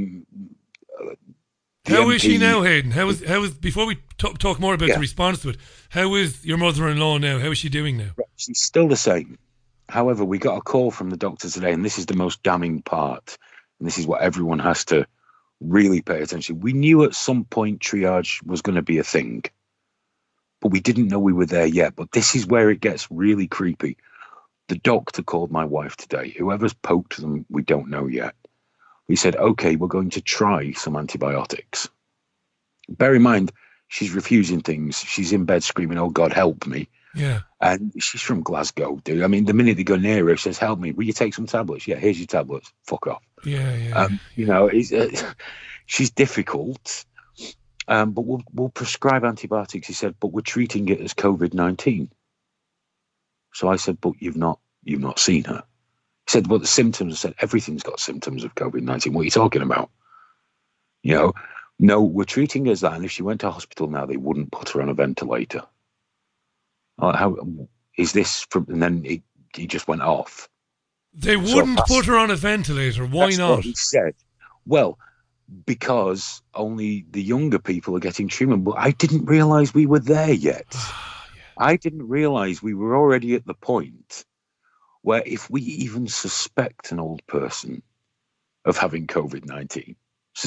is she now, Hayden? How is before we talk more about the response to it, how is your mother-in-law now? How is she doing now? She's still the same. However, we got a call from the doctor today, and this is the most damning part, and this is what everyone has to really pay attention. We knew at some point triage was going to be a thing, but we didn't know we were there yet. But this is where it gets really creepy. The doctor called my wife today. Whoever's poked them, we don't know yet. We said, "Okay, we're going to try some antibiotics." Bear in mind, she's refusing things. She's in bed screaming, "Oh, God, help me." Yeah. And she's from Glasgow, dude. I mean, the minute they go near her, she says, "Help me. Will you take some tablets?" "Yeah, here's your tablets." Fuck off. Yeah. She's difficult. But we'll prescribe antibiotics, he said, but we're treating it as COVID-19. So I said, "But you've not seen her." He said, "Well, the symptoms," I said, "Everything's got symptoms of COVID-19. What are you talking about?" No, we're treating her as that. And if she went to hospital now, they wouldn't put her on a ventilator. How is this from? And then he just went off. They wouldn't put her on a ventilator. Why that's not? What he said. Well, because only the younger people are getting treatment. But I didn't realise we were there yet. I didn't realise we were already at the point where if we even suspect an old person of having COVID-19,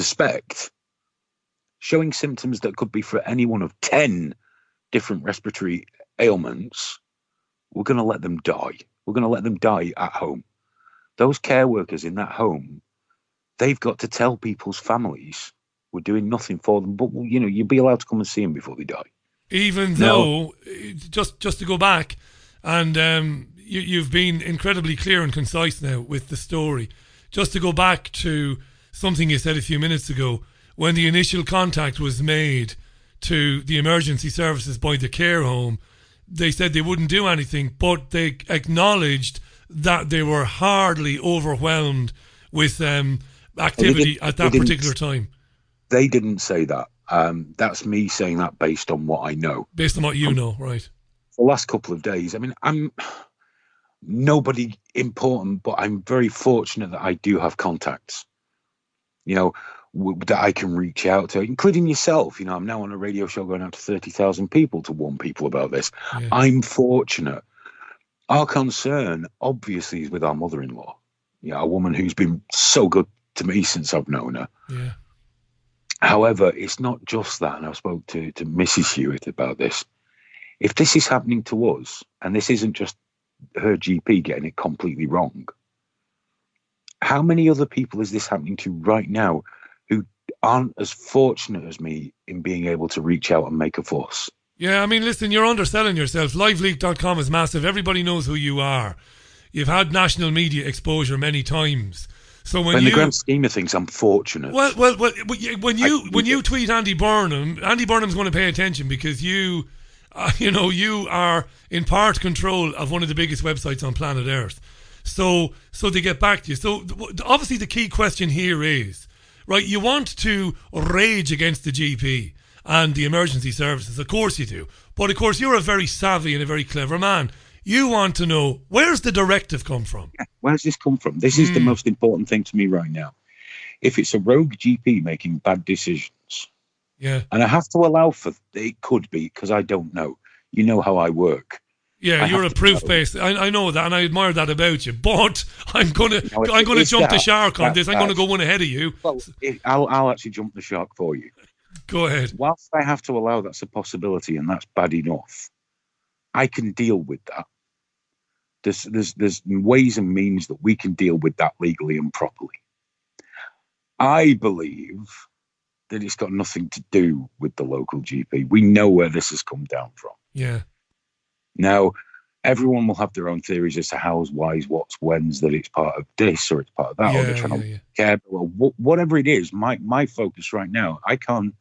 showing symptoms that could be for any one of 10 different respiratory ailments, we're going to let them die. We're going to let them die at home. Those care workers in that home, they've got to tell people's families we're doing nothing for them, but you'll be allowed to come and see them before they die. Even though, just to go back, and you've been incredibly clear and concise now with the story. Just to go back to something you said a few minutes ago, when the initial contact was made to the emergency services by the care home, they said they wouldn't do anything, but they acknowledged that they were hardly overwhelmed with activity at that particular time. They didn't say that. That's me saying that based on what I know. Based on what you know, right. The last couple of days, I mean, I'm nobody important, but I'm very fortunate that I do have contacts, that I can reach out to, including yourself. I'm now on a radio show going out to 30,000 people to warn people about this. Yeah. I'm fortunate. Our concern, obviously, is with our mother-in-law, a woman who's been so good to me since I've known her. Yeah. However, it's not just that, and I spoke to Mrs. Hewitt about this. If this is happening to us, and this isn't just her GP getting it completely wrong, how many other people is this happening to right now who aren't as fortunate as me in being able to reach out and make a fuss? Yeah, I mean, listen, you're underselling yourself. LiveLeak.com is massive. Everybody knows who you are. You've had national media exposure many times. So when in the grand scheme of things, I'm fortunate. Well, when you tweet Andy Burnham, Andy Burnham's going to pay attention because you are in part control of one of the biggest websites on planet Earth. So they get back to you. So obviously the key question here is, right, you want to rage against the GP and the emergency services. Of course you do. But of course you're a very savvy and a very clever man. You want to know, where's the directive come from? Yeah, where's this come from? This is the most important thing to me right now. If it's a rogue GP making bad decisions, yeah, and I have to allow for it could be because I don't know. You know how I work. Yeah, you're a proof based. I know that, and I admire that about you. But I'm gonna jump the shark on this. I'm gonna go one ahead of you. Well, I'll actually jump the shark for you. Go ahead. Whilst I have to allow that's a possibility, and that's bad enough, I can deal with that. There's ways and means that we can deal with that legally and properly. I believe that it's got nothing to do with the local GP. We know where this has come down from. Yeah. Now, everyone will have their own theories as to how's, why's, what's, when's, that it's part of this or it's part of that, or they're trying to care. Well, whatever it is, my focus right now, I can't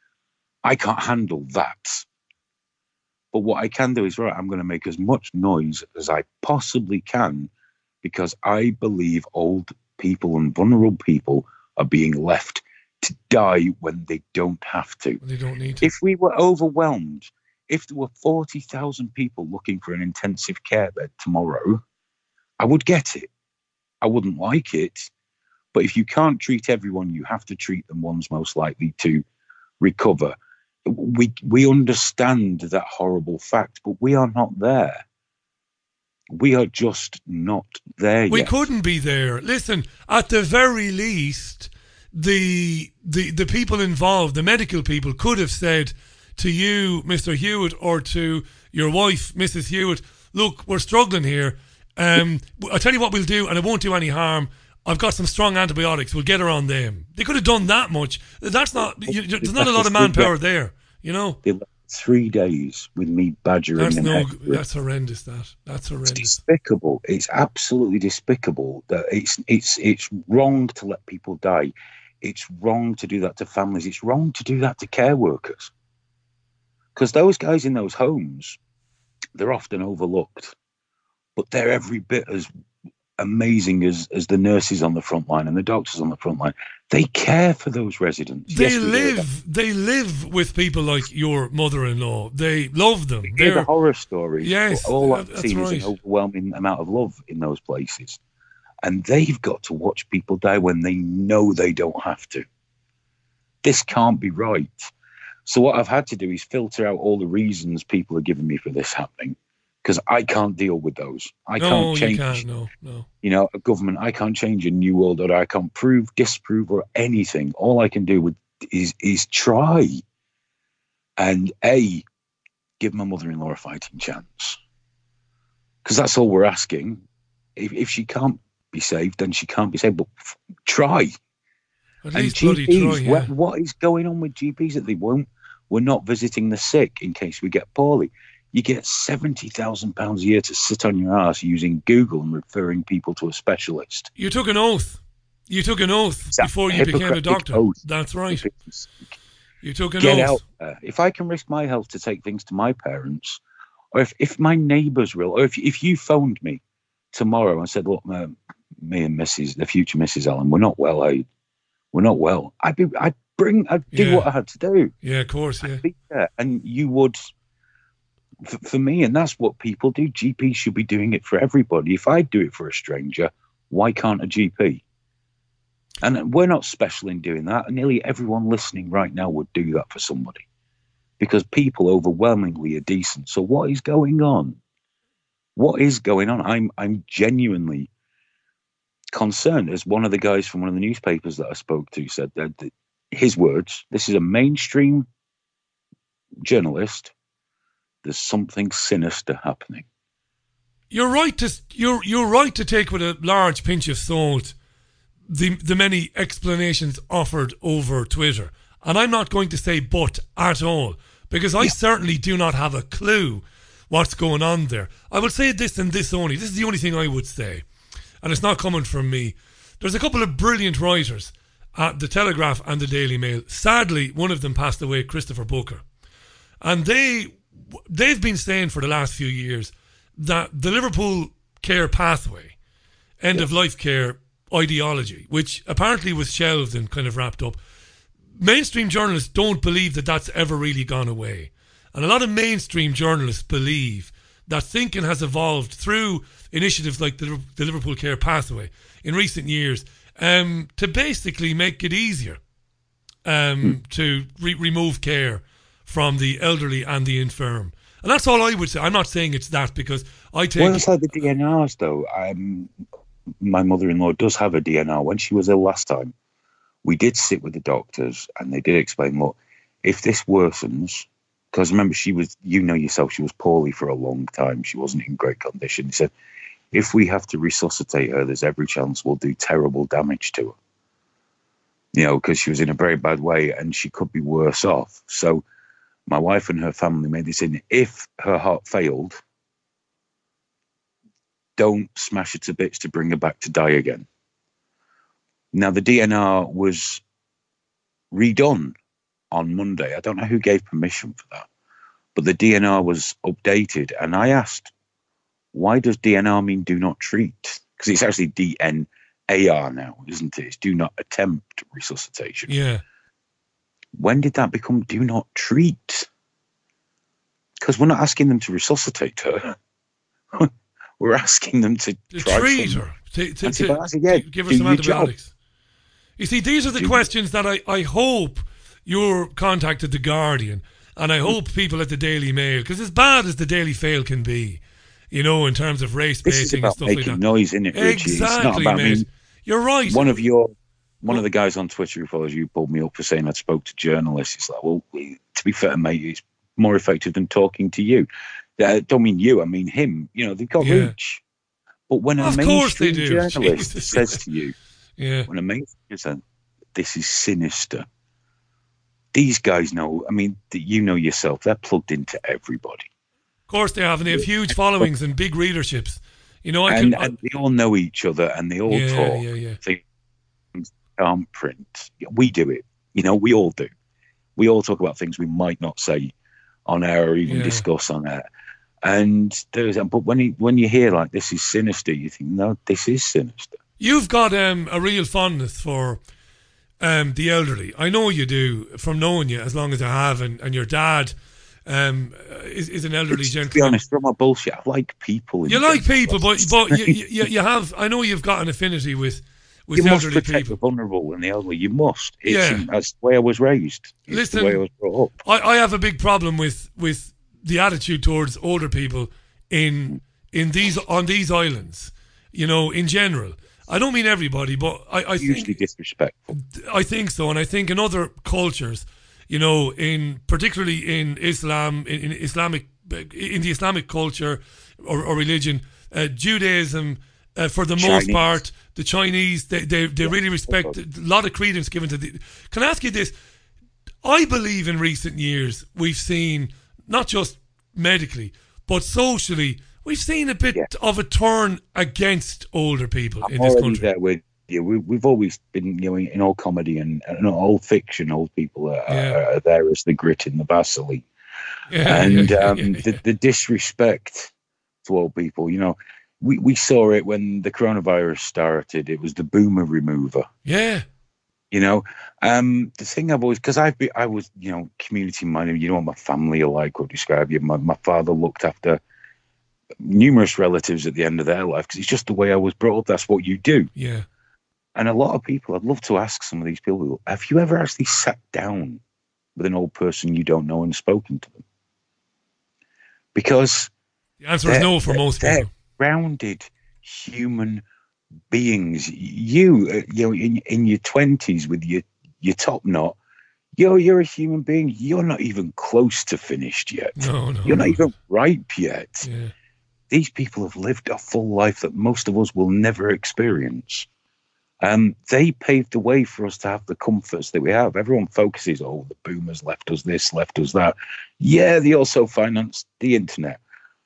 handle that. But what I can do is, right, I'm going to make as much noise as I possibly can because I believe old people and vulnerable people are being left to die when they don't have to. They don't need to. If we were overwhelmed, if there were 40,000 people looking for an intensive care bed tomorrow, I would get it. I wouldn't like it. But if you can't treat everyone, you have to treat the ones most likely to recover. We understand that horrible fact, but we are not there. We are just not there yet. We couldn't be there. Listen, at the very least, the people involved, the medical people, could have said to you, Mr. Hewitt, or to your wife, Mrs. Hewitt, look, we're struggling here. I'll tell you what we'll do, and it won't do any harm. I've got some strong antibiotics. We'll get her on them. They could have done that much. There's not a lot of manpower there, you know. 3 days with me badgering them. That's horrendous. That's horrendous. It's despicable. It's absolutely despicable. That it's wrong to let people die. It's wrong to do that to families. It's wrong to do that to care workers. Because those guys in those homes, they're often overlooked, but they're every bit amazing as the nurses on the front line and the doctors on the front line. They care for those residents. They live with people like your mother-in-law. They love them. They're the horror stories. Yes, all I've seen is an overwhelming amount of love in those places. And they've got to watch people die when they know they don't have to. This can't be right. So what I've had to do is filter out all the reasons people are giving me for this happening, because I can't deal with those. I can't change. You can't. No. You know, a government. I can't change a new world order. I can't prove, disprove, or anything. All I can do is try, and give my mother-in-law a fighting chance, because that's all we're asking. If she can't be saved, then she can't be saved. But try. At and least GPs, try, yeah. What is going on with GPs that they won't? We're not visiting the sick in case we get poorly. You get £70,000 a year to sit on your ass using Google and referring people to a specialist. You took an oath. Before you became a doctor. Oath. That's right. You took an Get oath. out there. If I can risk my health to take things to my parents, or if my neighbours will, or if you phoned me tomorrow and said, look, me and the future Mrs. Allen, we're not well, we're not well. I'd do what I had to do. Yeah, of course, yeah. I'd be there, and you would... For me, and that's what people do. GPs should be doing it for everybody. If I do it for a stranger, why can't a GP? And we're not special in doing that. And nearly everyone listening right now would do that for somebody, because people overwhelmingly are decent. So what is going on? What is going on? I'm genuinely concerned. As one of the guys from one of the newspapers that I spoke to said, that his words, this is a mainstream journalist. There's something sinister happening. You're right to take with a large pinch of salt the many explanations offered over Twitter. And I'm not going to say but at all, because I certainly do not have a clue what's going on there. I will say this and this only. This is the only thing I would say. And it's not coming from me. There's a couple of brilliant writers at The Telegraph and The Daily Mail. Sadly, one of them passed away, Christopher Booker. And they've been saying for the last few years that the Liverpool care pathway, end-of-life care ideology, which apparently was shelved and kind of wrapped up, mainstream journalists don't believe that that's ever really gone away. And a lot of mainstream journalists believe that thinking has evolved through initiatives like the Liverpool care pathway in recent years to basically make it easier to remove care from the elderly and the infirm. And that's all I would say. I'm not saying it's that, because I take... Well, it's like the DNRs, though. My mother-in-law does have a DNR. When she was ill last time, we did sit with the doctors, and they did explain, look, if this worsens... Because remember, she was, you know yourself, she was poorly for a long time. She wasn't in great condition. He said, if we have to resuscitate her, there's every chance we'll do terrible damage to her. You know, because she was in a very bad way and she could be worse off. So my wife and her family made this in. If her heart failed, don't smash her to bits to bring her back to die again. Now, the DNR was redone on Monday. I don't know who gave permission for that, but the DNR was updated. And I asked, why does DNR mean do not treat? Because it's actually DNAR now, isn't it? It's do not attempt resuscitation. Yeah. When did that become do not treat? Because we're not asking them to resuscitate her. We're asking them to treat her. To give her some antibiotics. You see, these are the questions that I hope you're contacted The Guardian, and I hope people at the Daily Mail, because as bad as the Daily Fail can be, you know, in terms of race baiting and stuff like that. This is about making noise, isn't it, Richie? Exactly, it's not about, mate. I mean, you're right. One of the guys on Twitter who follows you pulled me up for saying I spoke to journalists. It's like, well, to be fair, mate, it's more effective than talking to you. I don't mean you, I mean him. You know, they've got reach. But when a mainstream journalist says to you, when a mainstream says, this is sinister, these guys know, I mean, you know yourself, they're plugged into everybody. Of course they have, and they have huge followings and big readerships. You know, and they all know each other, and they all talk. Things can't print. We do it. You know, we all do. We all talk about things we might not say on air or even discuss on air. And but when you hear like this is sinister, you think, no, this is sinister. You've got a real fondness for the elderly. I know you do, from knowing you as long as I have, and your dad is an elderly gentleman. To be honest, from my bullshit, I like people. You like people, but you have. I know you've got an affinity with you elderly must protect people. the vulnerable and the elderly. You must. That's the way I was raised. It's the way I was brought up. I have a big problem with the attitude towards older people on these islands. You know, in general. I don't mean everybody, but I usually think disrespectful. I think so, and I think in other cultures, you know, particularly in Islam, in the Islamic culture or religion, Judaism, for the most part, the Chinese, they really respect a lot of credence given to the. Can I ask you this? I believe in recent years we've seen, not just medically, but socially, we've seen a bit of a turn against older people in this country. There with you. We've always been, you know, in all comedy and all fiction, old people are there as the grit in the Vaseline. The disrespect to old people, you know, we saw it when the coronavirus started. It was the boomer remover. Yeah. You know, the thing I've always, because I was, you know, community minded. You know what my family are like, would describe you. My father looked after numerous relatives at the end of their life because it's just the way I was brought up. That's what you do. Yeah. And a lot of people, I'd love to ask some of these people, have you ever actually sat down with an old person you don't know and spoken to them? Because the answer is no for most people. They're grounded human beings. You know, in your 20s with your top knot, you're a human being. You're not even close to finished yet. No. You're not even ripe yet. Yeah. These people have lived a full life that most of us will never experience. They paved the way for us to have the comforts that we have. Everyone focuses, the boomers left us this, left us that. Yeah, they also financed the internet,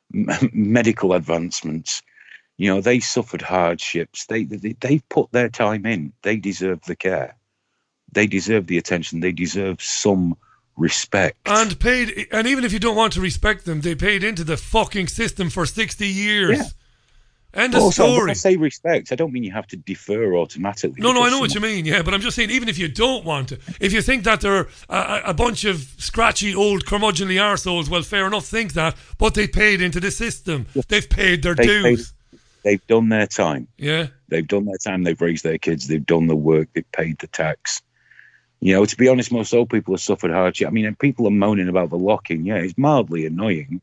medical advancements. You know, they suffered hardships. They put their time in. They deserve the care. They deserve the attention. They deserve some respect. And even if you don't want to respect them, they paid into the fucking system for 60 years. Yeah. End of story. When I say respect, I don't mean you have to defer automatically. No, I know what you mean, yeah, but I'm just saying, even if you don't want to, if you think that they're a bunch of scratchy old curmudgeonly arseholes, well, fair enough, think that, but they paid into the system. They've paid their dues. They've done their time. Yeah. They've done their time, they've raised their kids, they've done the work, they've paid the tax. You know, to be honest, most old people have suffered hardship. I mean, and people are moaning about the lock-in. Yeah, it's mildly annoying.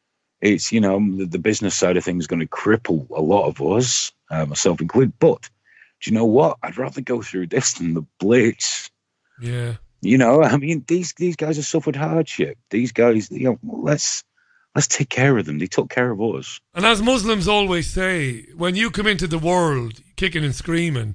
It's, you know, the business side of things is going to cripple a lot of us, myself included. But do you know what? I'd rather go through this than the Blitz. Yeah. You know, I mean, these guys have suffered hardship. These guys, you know, let's take care of them. They took care of us. And as Muslims always say, when you come into the world kicking and screaming,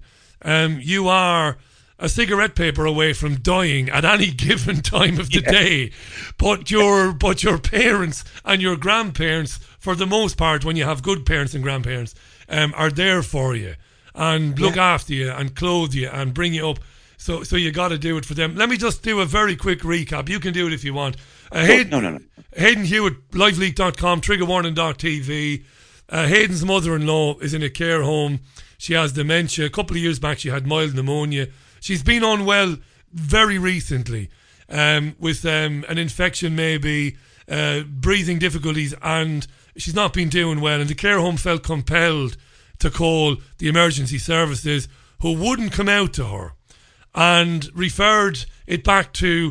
you are a cigarette paper away from dying at any given time of the day. But your parents and your grandparents, for the most part, when you have good parents and grandparents, are there for you and look after you and clothe you and bring you up. So you got to do it for them. Let me just do a very quick recap. You can do it if you want. No. Hayden Hewitt, liveleak.com, triggerwarning.tv. Hayden's mother-in-law is in a care home. She has dementia. A couple of years back, she had mild pneumonia. She's been unwell very recently with an infection, maybe breathing difficulties, and she's not been doing well. And the care home felt compelled to call the emergency services, who wouldn't come out to her, and referred it back to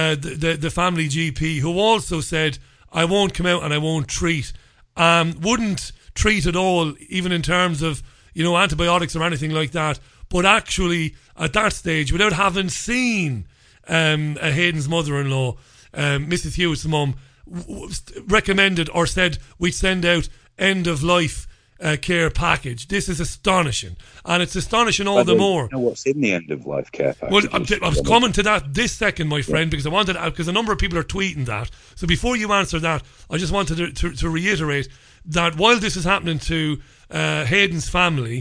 the family GP, who also said, I won't come out and I won't treat. Wouldn't treat at all, even in terms of, you know, antibiotics or anything like that. But actually, at that stage, without having seen Hayden's mother-in-law, Mrs. Hewitt's mum, recommended or said we'd send out end-of-life care package. This is astonishing. And it's astonishing all the more. You know what's in the end-of-life care package? Well, I was coming to that this second, my friend, because because a number of people are tweeting that. So before you answer that, I just wanted to reiterate that while this is happening to Hayden's family,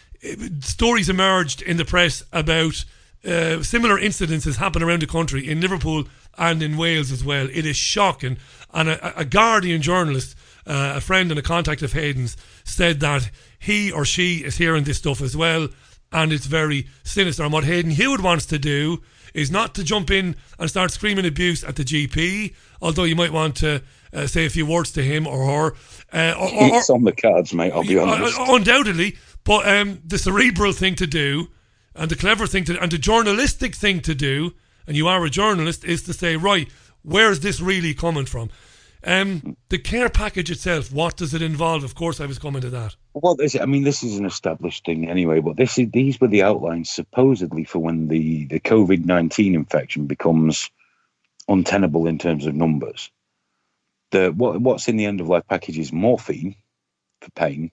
stories emerged in the press about similar incidences happen around the country, in Liverpool and in Wales as well. It is shocking. And a Guardian journalist a friend and a contact of Hayden's said that he or she is hearing this stuff as well, and it's very sinister. And what Hayden Hewitt wants to do is not to jump in and start screaming abuse at the GP, although you might want to say a few words to him or her. It's on the cards, mate, I'll be honest. Undoubtedly, but the cerebral thing to do, and the clever thing to, and the journalistic thing to do, and you are a journalist, is to say, right, where is this really coming from? The care package itself, what does it involve? Of course, I was coming to that. Well, this is an established thing anyway, but these were the outlines supposedly for when the COVID-19 infection becomes untenable in terms of numbers. What's in the end-of-life package is morphine for pain,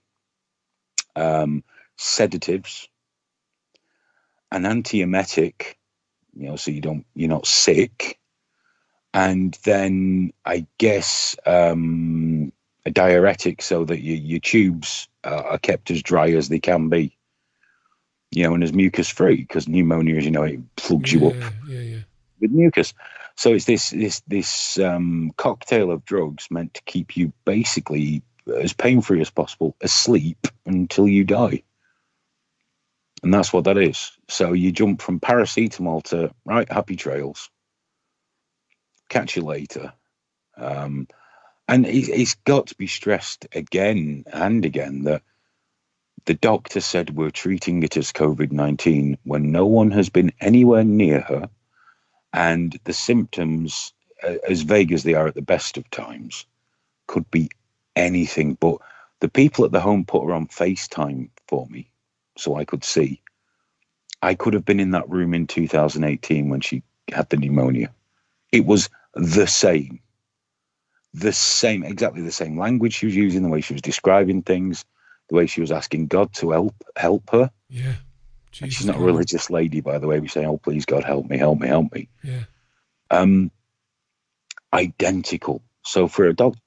sedatives, an antiemetic, so you're not sick, and then I guess a diuretic so that your tubes are kept as dry as they can be, and as mucus free, because pneumonia, as you know, it plugs you up with mucus. So it's this cocktail of drugs meant to keep you basically as pain-free as possible, asleep until you die. And that's what that is. So you jump from paracetamol to, right, happy trails. Catch you later. And it's got to be stressed again and again that the doctor said we're treating it as COVID-19 when no one has been anywhere near her. And the symptoms, as vague as they are at the best of times, could be anything. But the people at the home put her on FaceTime for me so I could see. I could have been in that room in 2018 when she had the pneumonia. It was the same, exactly the same language she was using, the way she was describing things, the way she was asking God to help her. Yeah. And she's not a religious lady, by the way. We say, "Oh, please, God, help me, help me, help me." Yeah. Identical. So for a dog.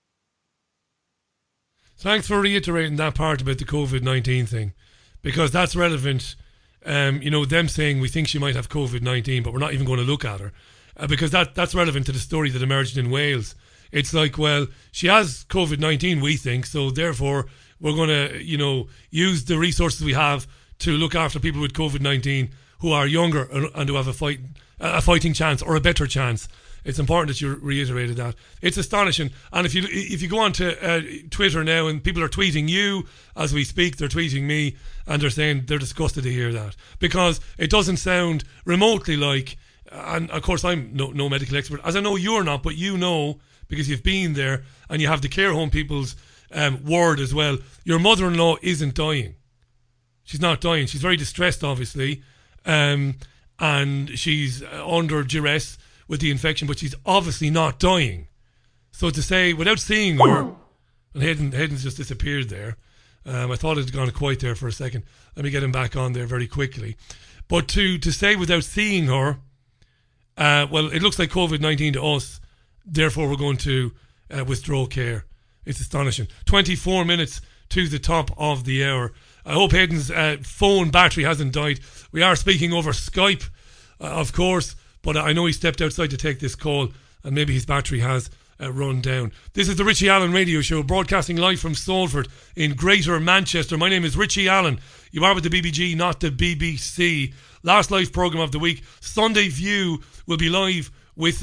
Thanks for reiterating that part about the COVID-19 thing, because that's relevant. Them saying we think she might have COVID-19, but we're not even going to look at her, because that's relevant to the story that emerged in Wales. It's like, well, she has COVID-19, we think, so therefore we're going to, use the resources we have to look after people with COVID-19 who are younger and who have a fighting chance or a better chance. It's important that you reiterated that. It's astonishing. And if you go on to Twitter now, and people are tweeting you as we speak, they're tweeting me, and they're saying they're disgusted to hear that, because it doesn't sound remotely like, and of course I'm no medical expert, as I know you're not, but because you've been there and you have the care home people's word as well. Your mother-in-law isn't dying. She's not dying. She's very distressed, obviously, and she's under duress with the infection, but she's obviously not dying. So to say, without seeing her, and Hayden's just disappeared there. I thought it had gone quiet there for a second. Let me get him back on there very quickly. But to say without seeing her, well, it looks like COVID-19 to us, therefore we're going to withdraw care. It's astonishing. 24 minutes to the top of the hour. I hope Hayden's phone battery hasn't died. We are speaking over Skype, of course, but I know he stepped outside to take this call, and maybe his battery has run down. This is the Richie Allen Radio Show, broadcasting live from Salford in Greater Manchester. My name is Richie Allen. You are with the BBG, not the BBC. Last live programme of the week. Sunday View will be live with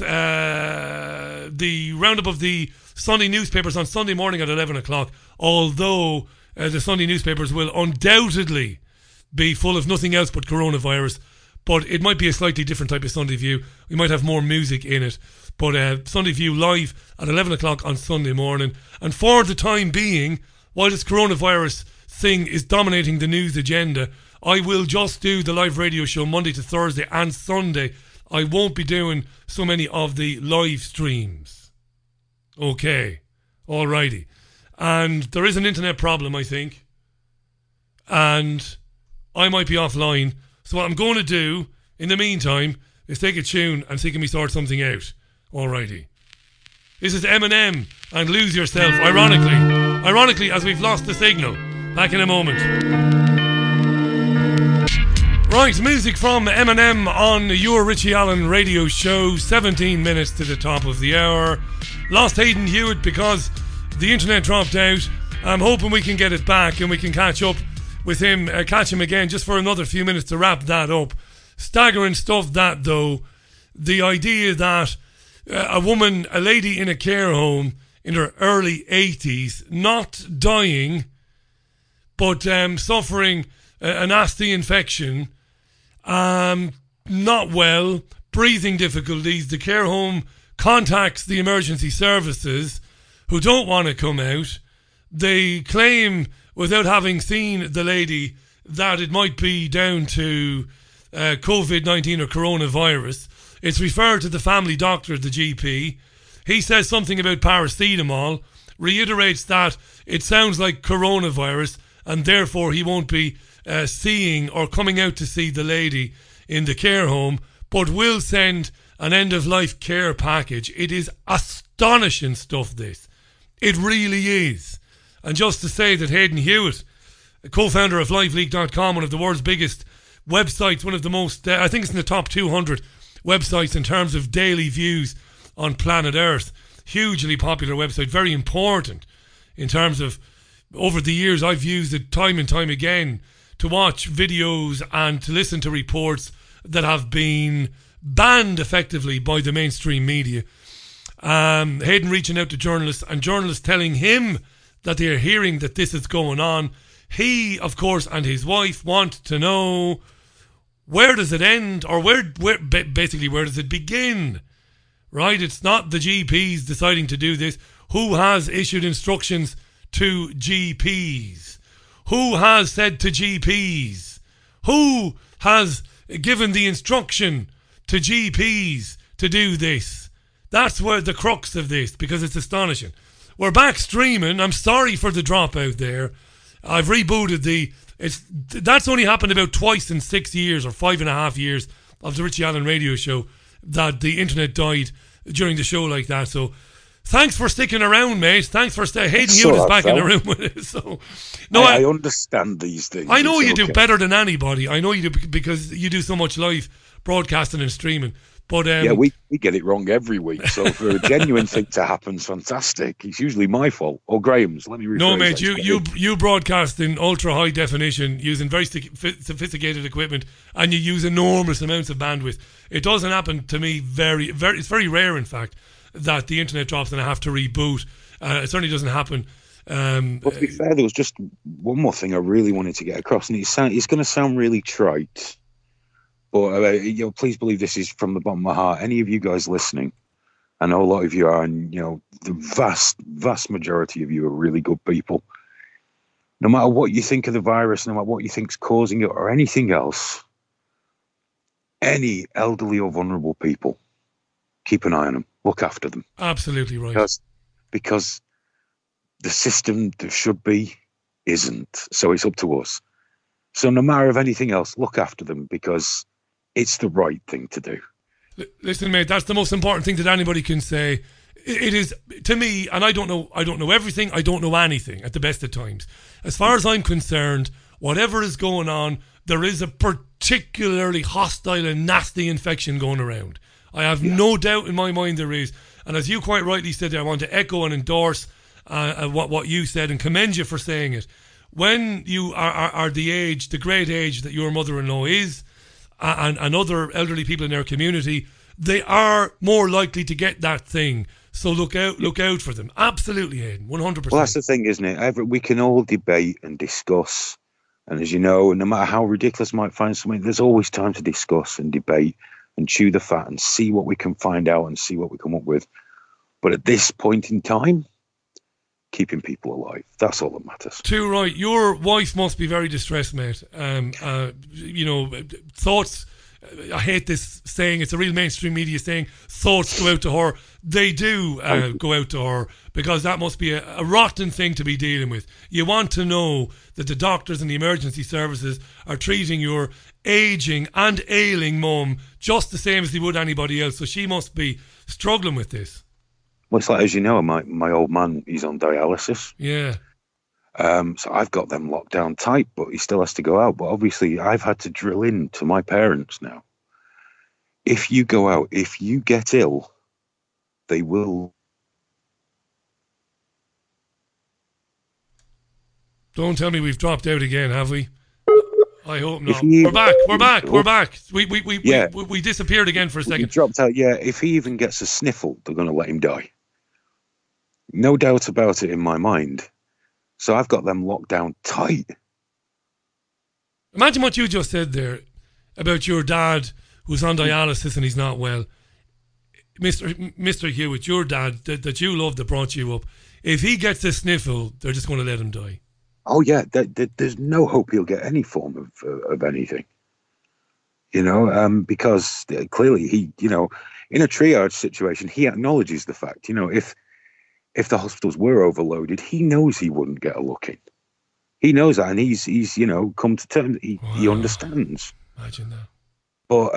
the roundup of the Sunday newspapers on Sunday morning at 11 o'clock, although the Sunday newspapers will undoubtedly be full of nothing else but coronavirus, but it might be a slightly different type of Sunday View. We might have more music in it, but Sunday View live at 11 o'clock on Sunday morning. And for the time being, while this coronavirus thing is dominating the news agenda, I will just do the live radio show Monday to Thursday and Sunday. I won't be doing so many of the live streams. Okay, alrighty. And there is an internet problem, I think, and I might be offline. So what I'm going to do in the meantime is take a tune and see can we sort something out. Alrighty. This is Eminem and Lose Yourself. Ironically, as we've lost the signal. Back in a moment. Right, music from Eminem on your Richie Allen Radio Show. 17 minutes to the top of the hour. Lost Hayden Hewitt because The internet dropped out. I'm hoping we can get it back and we can catch up with him, catch him again just for another few minutes to wrap that up. Staggering stuff, that though. The idea that a lady in a care home in her early 80s, not dying, but suffering a nasty infection, not well, breathing difficulties. The care home contacts the emergency services, who don't want to come out. They claim, without having seen the lady, that it might be down to COVID-19 or coronavirus. It's referred to the family doctor, the GP. He says something about paracetamol, reiterates that it sounds like coronavirus, and therefore he won't be seeing or coming out to see the lady in the care home, but will send an end-of-life care package. It is astonishing stuff, this. It really is. And just to say that Hayden Hewitt, co-founder of LifeLeak.com, one of the world's biggest websites, one of the most, I think it's in the top 200 websites in terms of daily views on planet Earth. Hugely popular website, very important in terms of, over the years I've used it time and time again to watch videos and to listen to reports that have been banned effectively by the mainstream media. Hayden reaching out to journalists and journalists telling him that they are hearing that this is going on. He, of course, and his wife want to know, where does it end, or where basically where does it begin? Right? It's not the GPs deciding to do this. Who has issued instructions to GPs? Who has said to GPs? Who has given the instruction to GPs to do this? That's where the crux of this, because it's astonishing. We're back streaming. I'm sorry for the dropout there. I've rebooted that's only happened about twice in 6 years or 5.5 years of the Richie Allen radio show, that the internet died during the show like that. So thanks for sticking around, mate. Thanks for Hayden Hewitt is back in the room with us. So, no, I understand these things. I know you do better than anybody. I know you do, because you do so much live broadcasting and streaming. But yeah, we get it wrong every week. So for a genuine thing to happen, it's fantastic. It's usually my fault or Graham's. Let me rephrase. No, mate, you broadcast in ultra high definition using very sophisticated equipment, and you use enormous amounts of bandwidth. It doesn't happen to me it's very rare, in fact, that the internet drops and I have to reboot. It certainly doesn't happen. But to be fair, there was just one more thing I really wanted to get across, and it's going to sound really trite. But please believe this is from the bottom of my heart. Any of you guys listening, I know a lot of you are, and the vast majority of you are really good people. No matter what you think of the virus, no matter what you think's causing it, or anything else, any elderly or vulnerable people, keep an eye on them, look after them. Absolutely right. Because the system that should be isn't. So it's up to us. So no matter of anything else, look after them, because it's the right thing to do. Listen, mate, that's the most important thing that anybody can say. It is, to me, and I don't know everything, I don't know anything at the best of times. As far as I'm concerned, whatever is going on, there is a particularly hostile and nasty infection going around. I have no doubt in my mind there is. And as you quite rightly said there, I want to echo and endorse what you said and commend you for saying it. When you are the great age that your mother-in-law is, and other elderly people in our community, they are more likely to get that thing. So look out for them. Absolutely, Hayden, 100%. Well, that's the thing, isn't it? We can all debate and discuss, and as you know, no matter how ridiculous I might find something, there's always time to discuss and debate and chew the fat and see what we can find out and see what we come up with. But at this point in time, keeping people alive, that's all that matters. Too right. Your wife must be very distressed, mate. Thoughts, I hate this saying, it's a real mainstream media saying, thoughts go out to her. They do go out to her, because that must be a rotten thing to be dealing with. You want to know that the doctors and the emergency services are treating your aging and ailing mum just the same as they would anybody else. So she must be struggling with this. Well, it's like, as you know, my old man, he's on dialysis. Yeah. So I've got them locked down tight, but he still has to go out. But obviously, I've had to drill in to my parents now. If you go out, if you get ill, they will Don't tell me we've dropped out again, have we? I hope not. We're back. We disappeared again for a second. He dropped out, yeah. If he even gets a sniffle, they're going to let him die. No doubt about it in my mind. So I've got them locked down tight. Imagine what you just said there about your dad who's on dialysis and he's not well. Mr. Hewitt, your dad that you loved that brought you up, if he gets a sniffle, they're just going to let him die. Oh, yeah. There's no hope he'll get any form of anything. Because clearly he, in a triage situation, he acknowledges the fact, if the hospitals were overloaded, he knows he wouldn't get a look in. He knows that, and he's come to terms. He understands. Imagine that. But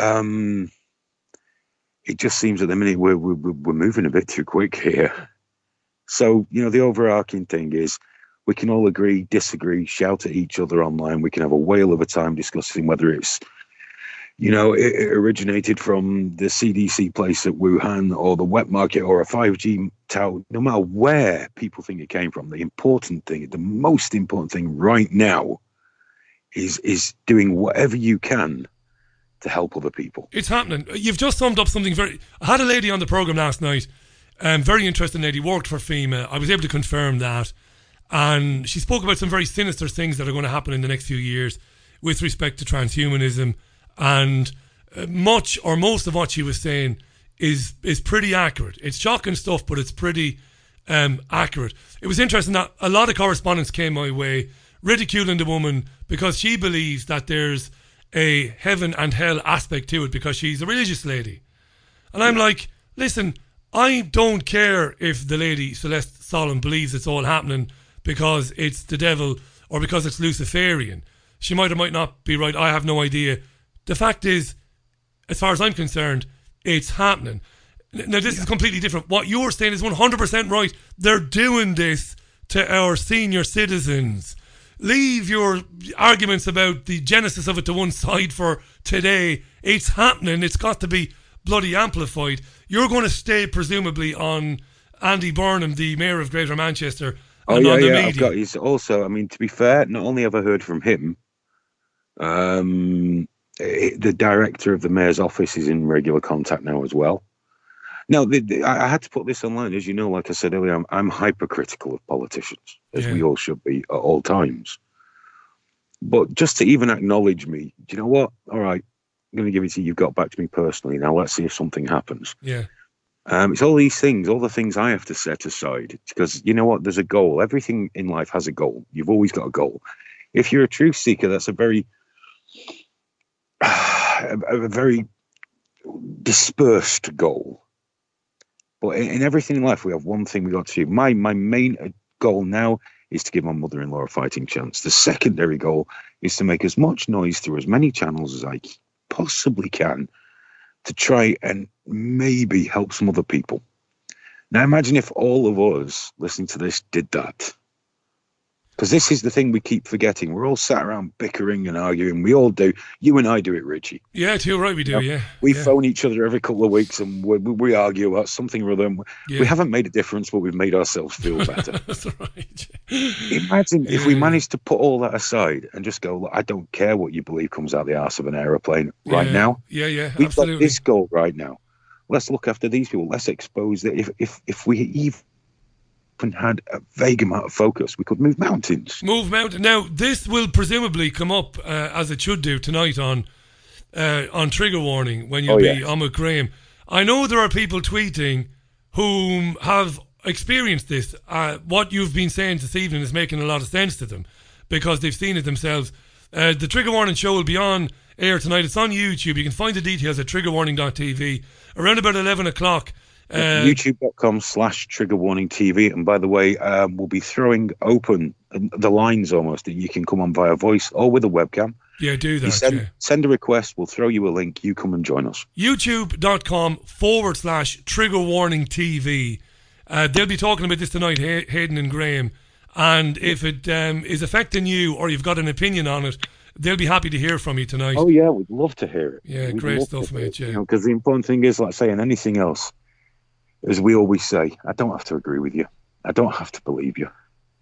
it just seems at the minute we're moving a bit too quick here. So the overarching thing is we can all agree, disagree, shout at each other online. We can have a whale of a time discussing whether it's it originated from the CDC place at Wuhan or the wet market or a 5G tower. No matter where people think it came from, the most important thing right now is doing whatever you can to help other people. It's happening. You've just summed up something I had a lady on the programme last night, very interesting lady, worked for FEMA. I was able to confirm that. And she spoke about some very sinister things that are going to happen in the next few years with respect to transhumanism. And much or most of what she was saying is pretty accurate. It's shocking stuff, but it's pretty accurate. It was interesting that a lot of correspondence came my way ridiculing the woman because she believes that there's a heaven and hell aspect to it because she's a religious lady. And I'm like, listen, I don't care if the lady Celeste Solon believes it's all happening because it's the devil or because it's Luciferian. She might or might not be right. I have no idea. The fact is, as far as I'm concerned, it's happening. Now, this is completely different. What you're saying is 100% right. They're doing this to our senior citizens. Leave your arguments about the genesis of it to one side for today. It's happening. It's got to be bloody amplified. You're going to stay, presumably, on Andy Burnham, the Mayor of Greater Manchester, and on the media. He's also, to be fair, not only have I heard from him, the director of the mayor's office is in regular contact now as well. Now, I had to put this online. As you know, like I said earlier, I'm hypercritical of politicians, as we all should be at all times. But just to even acknowledge me, do you know what? All right, I'm going to give it to you. You've got back to me personally. Now, let's see if something happens. Yeah. It's all these things, all the things I have to set aside. Because you know what? There's a goal. Everything in life has a goal. You've always got a goal. If you're a truth seeker, that's a very dispersed goal. But in everything in life, we have one thing we got to do. My main goal now is to give my mother-in-law a fighting chance. The secondary goal is to make as much noise through as many channels as I possibly can to try and maybe help some other people. Now, imagine if all of us listening to this did that. Because this is the thing we keep forgetting. We're all sat around bickering and arguing. We all do. You and I do it, Richie. Yeah, too right, we do, yeah. We phone each other every couple of weeks and we argue about something or other. We haven't made a difference, but we've made ourselves feel better. That's right. Imagine if we managed to put all that aside and just go, look, I don't care what you believe comes out the arse of an aeroplane right now. Yeah, We've absolutely. got this goal right now. Let's look after these people. Let's expose that if we even had a vague amount of focus, we could move mountains. Now, this will presumably come up as it should do tonight on Trigger Warning when you'll be on with Graham. I know there are people tweeting who have experienced this. What you've been saying this evening is making a lot of sense to them because they've seen it themselves. The Trigger Warning show will be on air tonight. It's on YouTube. You can find the details at triggerwarning.tv around about 11 o'clock. YouTube.com/triggerwarningtv. And by the way, we'll be throwing open the lines almost that you can come on via voice or with a webcam. Yeah, do that. Send a request. We'll throw you a link. You come and join us. YouTube.com/triggerwarningtv. They'll be talking about this tonight, Hayden and Graham. And if it is affecting you or you've got an opinion on it, they'll be happy to hear from you tonight. Oh, yeah, we'd love to hear it. Yeah, great stuff, mate. Yeah. Because the important thing is, like saying anything else, as we always say, I don't have to agree with you. I don't have to believe you.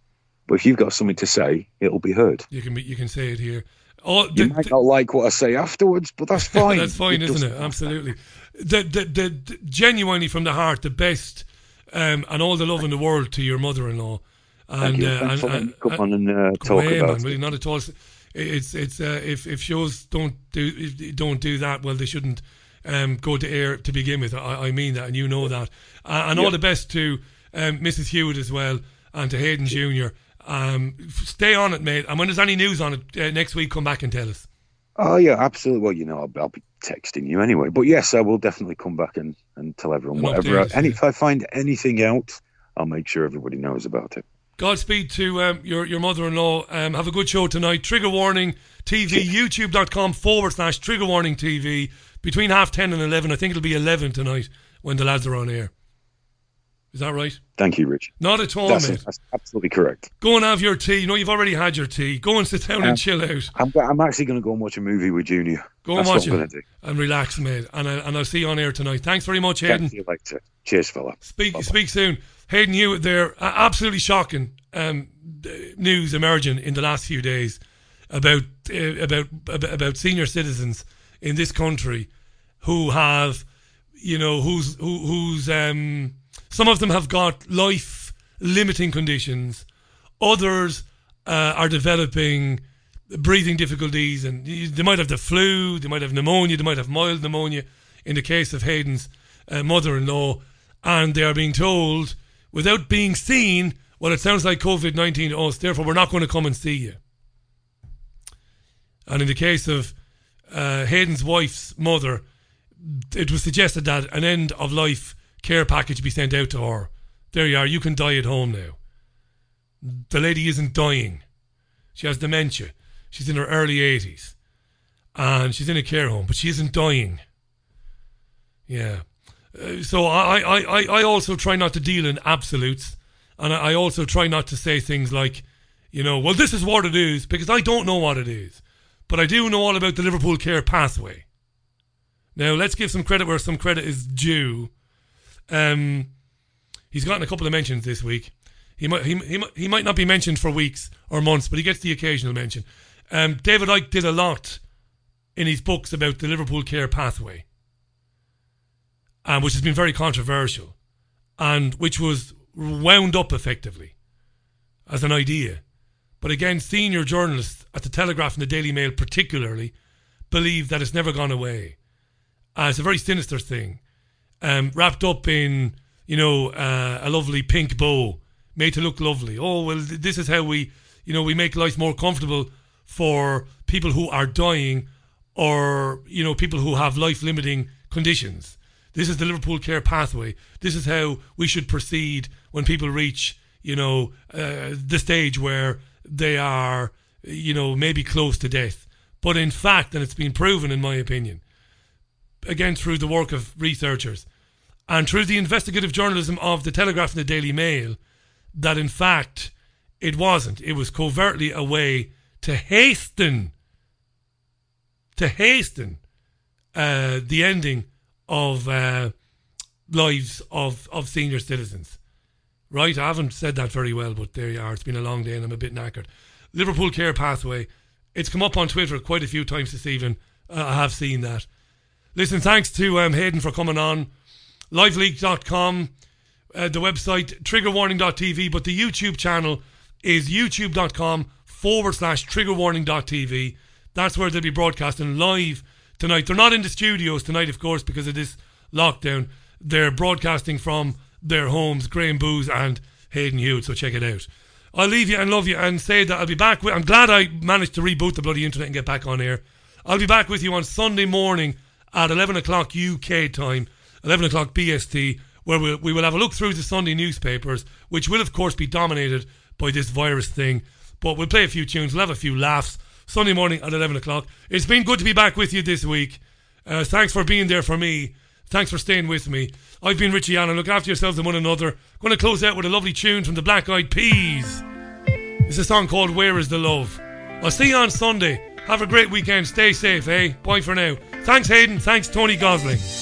But if you've got something to say, it'll be heard. You can say it here. You might not like what I say afterwards, but that's fine. That's fine, isn't it? Absolutely. The genuinely from the heart, the best, and all the love in the world to your mother-in-law. And come on and talk about man, it. really, not at all. It's if shows don't do that, well, they shouldn't go to air to begin with. I mean that, and you know that. And all the best to Mrs. Hewitt as well, and to Hayden Jr. Stay on it, mate. And when there's any news on it next week, come back and tell us. Oh yeah, absolutely. Well, I'll be texting you anyway. But yes, I will definitely come back and tell everyone whatever. If I find anything out, I'll make sure everybody knows about it. Godspeed to your mother-in-law. Have a good show tonight. Trigger Warning TV, youtube.com/Trigger Warning TV. Between 10:30 and 11. I think it'll be 11 tonight when the lads are on air. Is that right? Thank you, Rich. Not at all, mate. That's absolutely correct. Go and have your tea. You've already had your tea. Go and sit down and chill out. I'm actually going to go and watch a movie with Junior. Go and watch it and relax, mate. And I'll see you on air tonight. Thanks very much, Hayden. See you later. Cheers, fella. Speak soon. Hayden Hewitt there. Absolutely shocking news emerging in the last few days about senior citizens in this country who have, who's some of them have got life-limiting conditions. Others are developing breathing difficulties, and they might have the flu, they might have pneumonia, they might have mild pneumonia, in the case of Hayden's mother-in-law, and they are being told, without being seen, well, it sounds like COVID-19 to us, therefore we're not going to come and see you. And in the case of Hayden's wife's mother, it was suggested that an end-of-life care package be sent out to her. There you are, you can die at home now. The lady isn't dying. She has dementia. She's in her early 80s. And she's in a care home, but she isn't dying. Yeah. So I also try not to deal in absolutes. And I also try not to say things like, well, this is what it is, because I don't know what it is. But I do know all about the Liverpool Care Pathway. Now, let's give some credit where some credit is due. He's gotten a couple of mentions this week. He might not be mentioned for weeks or months, but he gets the occasional mention. David Icke did a lot in his books about the Liverpool Care Pathway, which has been very controversial, and which was wound up effectively as an idea. But again, senior journalists at the Telegraph and the Daily Mail particularly believe that it's never gone away. It's a very sinister thing, wrapped up in, a lovely pink bow, made to look lovely. Oh, well, this is how we make life more comfortable for people who are dying or, people who have life-limiting conditions. This is the Liverpool Care Pathway. This is how we should proceed when people reach, the stage where they are, maybe close to death. But in fact, and it's been proven in my opinion, again through the work of researchers and through the investigative journalism of the Telegraph and the Daily Mail, that in fact it wasn't. It was covertly a way to hasten the ending of lives of senior citizens. Right, I haven't said that very well, but there you are. It's been a long day and I'm a bit knackered. Liverpool Care Pathway. It's come up on Twitter quite a few times this evening. I have seen that. Listen, thanks to Hayden for coming on. Liveleak.com, the website, triggerwarning.tv, but the YouTube channel is youtube.com/triggerwarning.tv. That's where they'll be broadcasting live tonight. They're not in the studios tonight, of course, because of this lockdown. They're broadcasting from their homes, Graham Booth and Hayden Hewitt, so check it out. I'll leave you and love you and say that I'll be back I'm glad I managed to reboot the bloody internet and get back on air. I'll be back with you on Sunday morning at 11 o'clock UK time, 11 o'clock BST, where we will have a look through the Sunday newspapers, which will of course be dominated by this virus thing, but we'll play a few tunes, we'll have a few laughs. Sunday morning at 11 o'clock. It's been good to be back with you this week. Thanks for being there for me. Thanks for staying with me. I've been Richie Allen. Look after yourselves and one another. Going to close out with a lovely tune from the Black Eyed Peas. It's a song called Where Is the Love. I'll see you on Sunday. Have a great weekend. Stay safe, eh? Bye for now. Thanks, Hayden. Thanks, Tony Gosling.